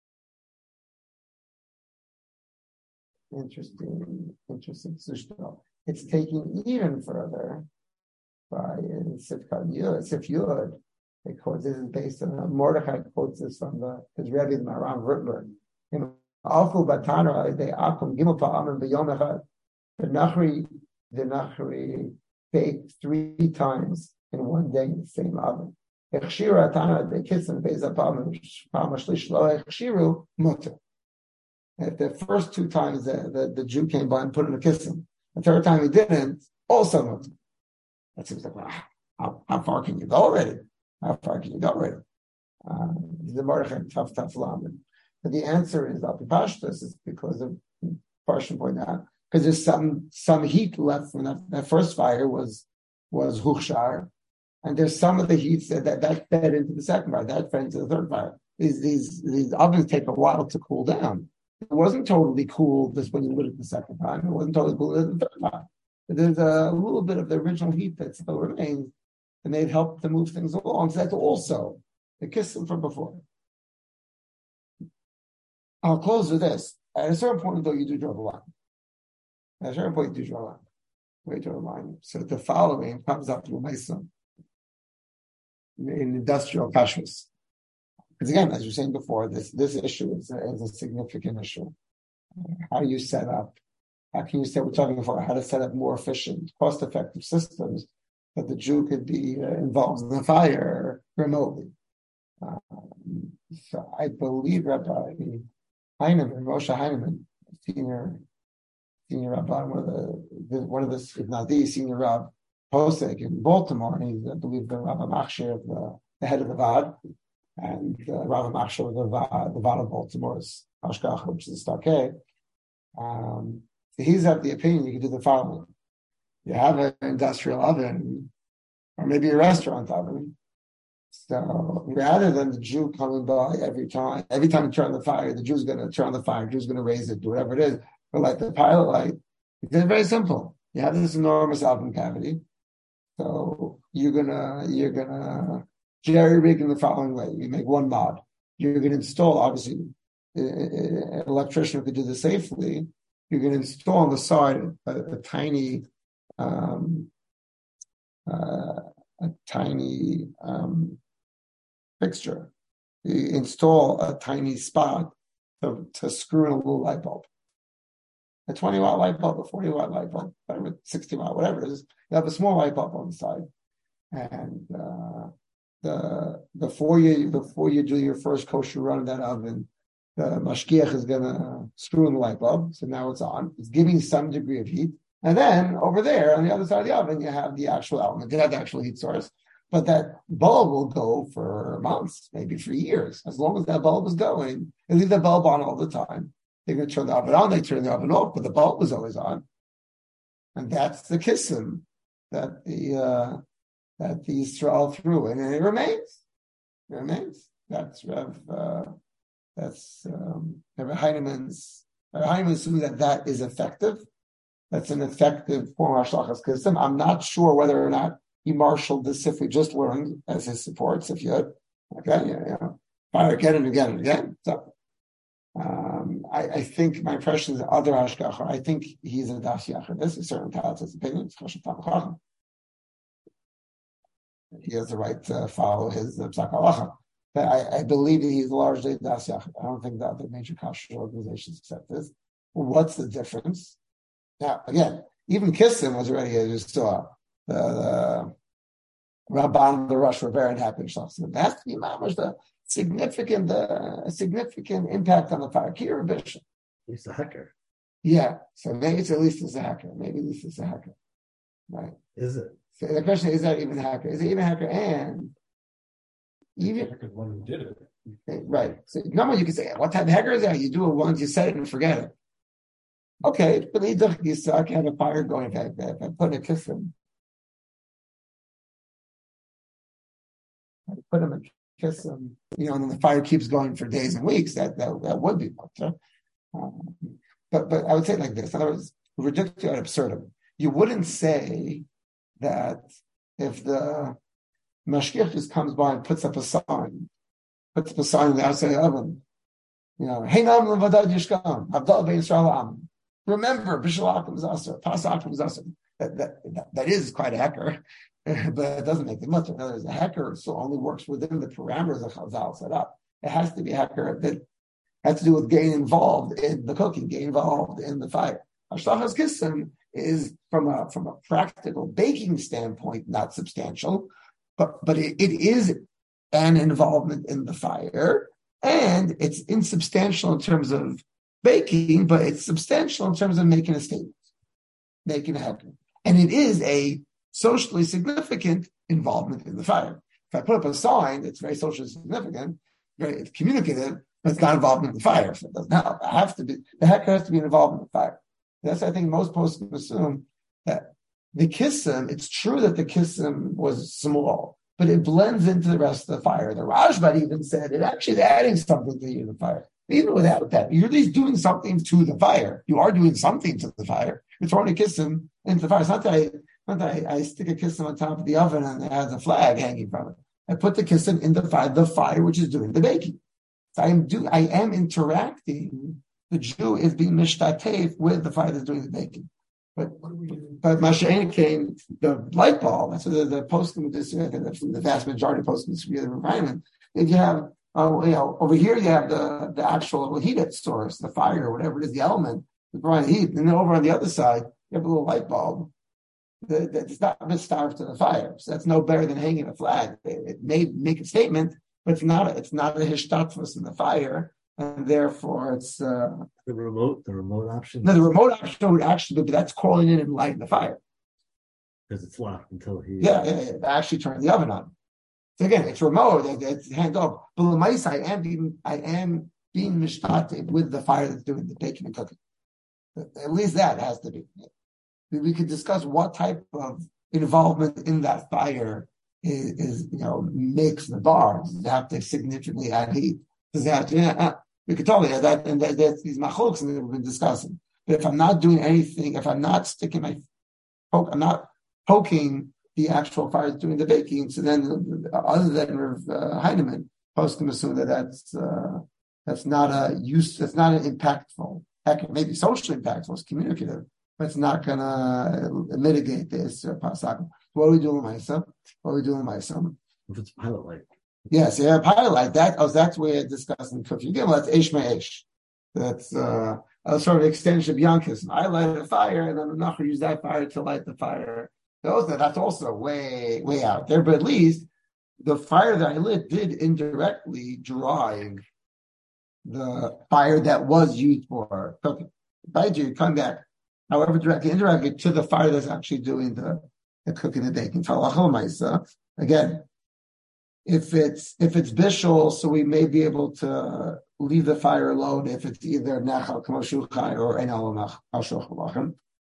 S1: interesting, interesting sushta. It's taking even further by in Sifkat Yud, Sif Yud, because this is based on uh, Mordechai quotes this from the his Rebbe, the Maram Rutberg. In Alfu Batana, they akum gimel pa'amim b'yom echad. The Nachri, the Nachri baked three times in one day in the same oven. Echshira Atana, they kiss and beza pa'amim pa'amashlish lo echshiru mutter. If the first two times the, the, the Jew came by and put in a kissing, the third time he didn't, also mutter. That seems like, well, how, how far can you go already? How far can you go already? Uh, the Mordechai, tough, tough lamed. But the answer is, Al Pashtus, is because of Parshan point out, because there's some some heat left from that, that first fire was was Huchshar, and there's some of the heat that, that that fed into the second fire, that fed into the third fire. These these these ovens take a while to cool down. It wasn't totally cool just when you lit it the second time. It wasn't totally cool the third time. There's a little bit of the original heat that still remains, and they've helped to move things along. So that's also the kissing from before. I'll close with this. At a certain point, though, you do draw the line. At a certain point, you do draw a line. Where you draw a line. So the following comes up to my son in industrial kashrus. Because again, as you were saying before, this this issue is a, is a significant issue. How you set up. How can you say, we're talking about how to set up more efficient, cost-effective systems that the Jew could be uh, involved in the fire remotely. Um, so I believe Rabbi Heinemann, Moshe Heinemann, senior senior rabbi, one of the, the one of the, if not the senior Rav Posek in Baltimore, and he's, I believe, the Rabbi Machshir of the, the head of the V A D, and uh, Rabbi Machshir of the V A D, the V A D of Baltimore's Hashgacha, which is the Starkei. Um, So he's of the opinion you can do the following. You have an industrial oven, or maybe a restaurant oven. So rather than the Jew coming by every time, every time you turn the fire, the Jew's going to turn on the fire, the Jew's going to raise it, do whatever it is, but like the pilot light, it's very simple. You have this enormous oven cavity. So you're going to, you're going to jerry rig in the following way. You make one mod. You're going to install, obviously, an electrician who could do this safely. You're going to install on the side a, a tiny, um, uh, a tiny um, fixture. You install a tiny spot to, to screw in a little light bulb, a twenty watt light bulb, a forty watt light bulb, whatever, sixty watt, whatever it is. You have a small light bulb on the side, and uh, the before you before you do your first kosher run in that oven, the mashgiach is going to screw in the light bulb. So now it's on. It's giving some degree of heat. And then over there on the other side of the oven, you have the actual element. You have the actual heat source. But that bulb will go for months, maybe for years. As long as that bulb is going, they leave that bulb on all the time. They're going to turn the oven on, they turn the oven off, but the bulb was always on. And that's the kissim that the uh, that the Yisrael threw in, and it remains. It remains. That's Rev. Uh, That's um, Rabbi Heinemann's. Rabbi Heinemann assumes that that is effective. That's an effective form of Hashlochas Kissim. I'm not sure whether or not he marshaled the Sif we just learned as his support, Sif Yud. Okay, yeah, yeah. fire again and again and again. So um, I, I think my impression is other hashgacha. I think he's a das yachid. This is certain Talitz's opinion. He has the right to follow his uh, psak halacha. But I, I believe that he's largely das yachid. I don't think the other major kasher organizations accept this. Well, what's the difference? Now, again, even Kissim was already, as you saw, the, the Rabban of the Rush were very unhappy. So there has to be mamash the significant, uh, significant impact on the fire. Kira Bishop.
S2: He's a hacker.
S1: Yeah, so maybe it's at least it's a hacker. Maybe at least it's a hacker, right?
S2: Is it?
S1: So the question is, is that even a hacker? Is it even a hacker? And even
S4: the one who did it,
S1: right? So number you can say, what type of hacker is that? You do it once, you set it and forget it. Okay, but you so I can have a fire going. If I, if I put a kiss him, I put him and kiss him, you know, and then the fire keeps going for days and weeks. That that, that would be much. Um, but but I would say it like this. In other words, ridiculous ad absurdum. You wouldn't say that if the mashgiach just comes by and puts up a sign, puts up a sign in the outside oven, you know, hey nam levadad yishkam, Abdallah ben Yisrael am. Remember, Bishul Akum Zasar, Pas Akum Zasar. That, that, that, that is quite a hacker, but it doesn't make the much. In other words, a hacker still only works within the parameters of Chazal set up. It has to be a hacker that has to do with getting involved in the cooking, getting involved in the fire. Hashlachas Kissim is from a from a practical baking standpoint not substantial, but but it, it is an involvement in the fire, and it's insubstantial in terms of baking, but it's substantial in terms of making a statement, making a hacker. And it is a socially significant involvement in the fire. If I put up a sign that's very socially significant, very communicative, but it's not involved in the fire, so it doesn't help. I have to be, the hacker has to be involved in the fire. That's, I think, most poskim assume that the kissim, it's true that the kissim was small, but it blends into the rest of the fire. The Rashbam even said it actually is adding something to the fire. Even without that, you're at least doing something to the fire. You are doing something to the fire. You're throwing a kissim into the fire. It's not that I, not that I, I stick a kissim on top of the oven and it has a flag hanging from it. I put the kissim in the fire, the fire which is doing the baking. So I am do, I am interacting. The Jew is being mishtatef with the fire that's doing the baking. But but Masha'en came the light bulb. That's what the, the posting disagree. The vast majority of posting disagree with the refinement. If you have Uh, you know, over here you have the, the actual heat source, the fire, whatever it is, the element, the bright heat. And then over on the other side, you have a little light bulb that, that's not misstarved to the fire. So that's no better than hanging a flag. It, it may make a statement, but it's not, it's not a hishtatfus in the fire. And therefore it's, uh,
S2: the remote, the remote option.
S1: No, the remote option would actually be, that's calling in and lighting the fire.
S2: Because it's locked until he.
S1: Yeah, yeah, yeah, actually turn the oven on. So again, it's remote, it's hand off. But l'maisa, I am being, I am being mishtated with the fire that's doing the baking and cooking. At least that has to be. We could discuss what type of involvement in that fire is, is you know, makes the bar. Does it have to significantly add heat? Does it have to, yeah, we could totally have that, and that, that's these machloks that we've been discussing. But if I'm not doing anything, if I'm not sticking my poke, I'm not poking the actual fire is doing the baking. So then, uh, other than uh, Heinemann, poskim assume that that's uh, that's not a use. That's not an impactful. Heck, it may be socially impactful. It's communicative, but it's not going to mitigate this uh, pasak. What are we doing, myself? What are we doing, myself?
S2: If it's pilot light.
S1: Yes, yeah, pilot light. That oh, that's where we're discussing cooking. Again, that's esh ma'esh. That's uh, a sort of extension of Yankis. I light a fire, and then the Nachar use that fire to light the fire. That's also way, way out there, but at least the fire that I lit did indirectly drive the fire that was used for cooking. If I do come back, however, directly, indirectly to the fire that's actually doing the, the cooking and baking. Again, if it's if it's bishul, so we may be able to leave the fire alone if it's either nachal kamoshuchai or enal nachal.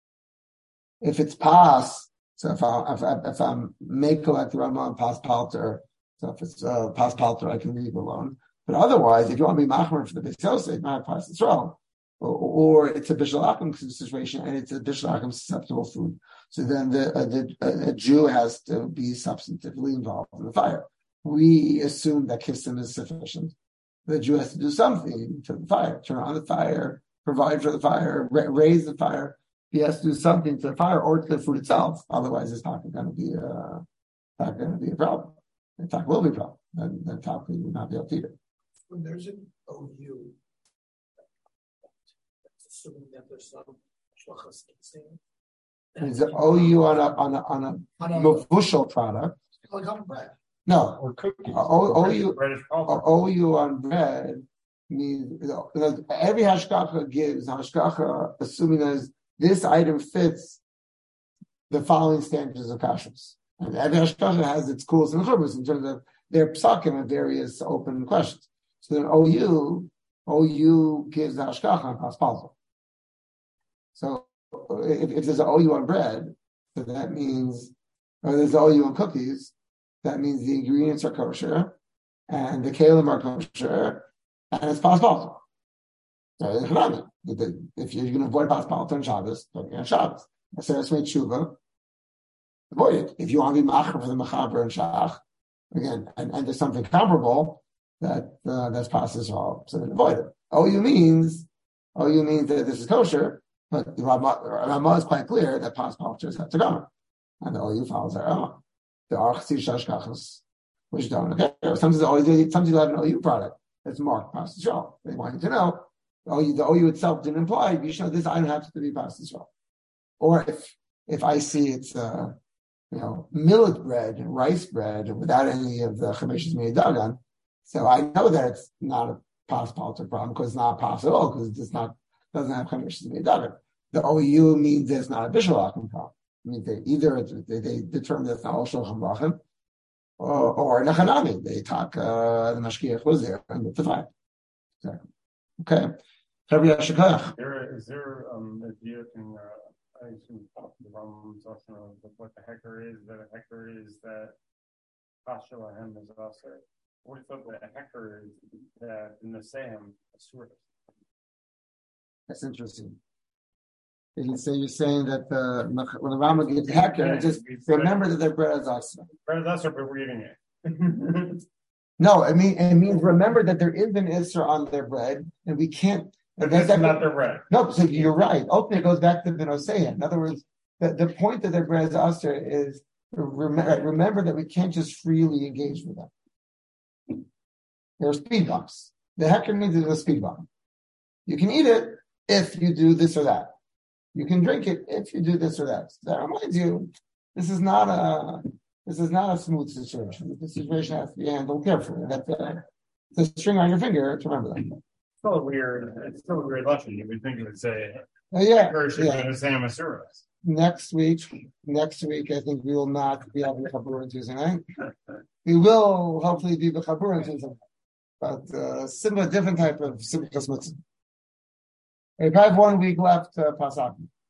S1: If it's pas. So if, I, if, I, if I'm mako like the Rama and pas palter, so if it's uh, pas palter, I can leave alone. But otherwise, if you want to be machmer for the Beis Yosef, not pas Yisrael, or, or it's a bishul akum situation and it's a bishul akum susceptible food, so then the, uh, the uh, a Jew has to be substantively involved in the fire. We assume that kissim is sufficient. the Jew has to do something to the fire, turn on the fire, provide for the fire, ra- raise the fire. He has to do something to the fire or to the food itself. Otherwise, it's not going to be a, not going to be a problem. In fact, will be a problem. Then, then top will not be able to eat it.
S4: When there's an O U, that's assuming that there's some shvachas insane.
S1: It's an O U on a on a on a mavushal product.
S4: Like on bread.
S1: No,
S3: Or cookies.
S1: O U
S3: Bread is pulp.
S1: O U on bread means you know, every hashgacha gives hashgacha, assuming that this item fits the following standards of kashrus. And every hashgacha has its kulos and churmas in terms of their psakim and various open questions. So then O U, O U gives the hashgacha on paspalzo. So if, if there's an O U on bread, so that means, or there's an O U on cookies, that means the ingredients are kosher, and the kalim are kosher, and it's paspalto. So if you're going to avoid paspalto on Shabbos, don't get on Shabbos. Aseres made tshuva, avoid it. If you want to be macher for the mechaber and shach, again, and, and there's something comparable that uh, that's paspalto, so then avoid it. O U means, O U means that this is kosher, but the Ramah is quite clear that paspalto is hetagomer, and the O U follows our own. The archsi shashkachas, which don't. Okay, sometimes always sometimes you have an O U product that's marked past Yisrael. They want you to know the O U, the O U itself didn't imply you should know this item has to be past Yisrael. Or if if I see it's uh, you know millet bread and rice bread without any of the chemishas meidagan, so I know that it's not a paspalter problem because it's not possible because it's not doesn't have chemishas meidagan. The O U means that it's not a bishul akum problem. I mean, they either they, they determine that it's not all shulchan brachim, or or nechanami. They talk uh, the mashkiach was there and it's a fact. So, okay,
S3: There is there um a view in uh, I assume the Rambam is also of what the hecker is. That a hecker is that Pashalahem is also. What do you thought the hecker is that in the same asur?
S1: That's interesting. You say you're saying that uh, when the Rambam gives hecker, just remember that their bread is also.
S3: Bread is also, but we're eating it.
S1: No, I mean it means remember that there is an isser on their bread, and we can't.
S3: But that's that, not their bread.
S1: No, so you're right. Ultimately, it goes back to Benoseya. In other words, the, the point that their bread is also is remember, remember that we can't just freely engage with them. There are speed bumps. The hecker means there's a speed bump. You can eat it if you do this or that. You can drink it if you do this or that. So that reminds you, this is not a this is not a smooth situation. This situation has to be handled carefully. That's a, it's a string on your finger to remember that.
S3: It's still a weird. It's still a weird lesson. You would think it would say,
S1: uh, "Yeah,
S3: yeah." The same asuras.
S1: Next week, next week, I think we will not be able to Chabur on Tuesday night. We will hopefully be Chabur on Tuesday night, but uh, similar, different type of simchas mitzvah. We have one week left, uh, Pasach.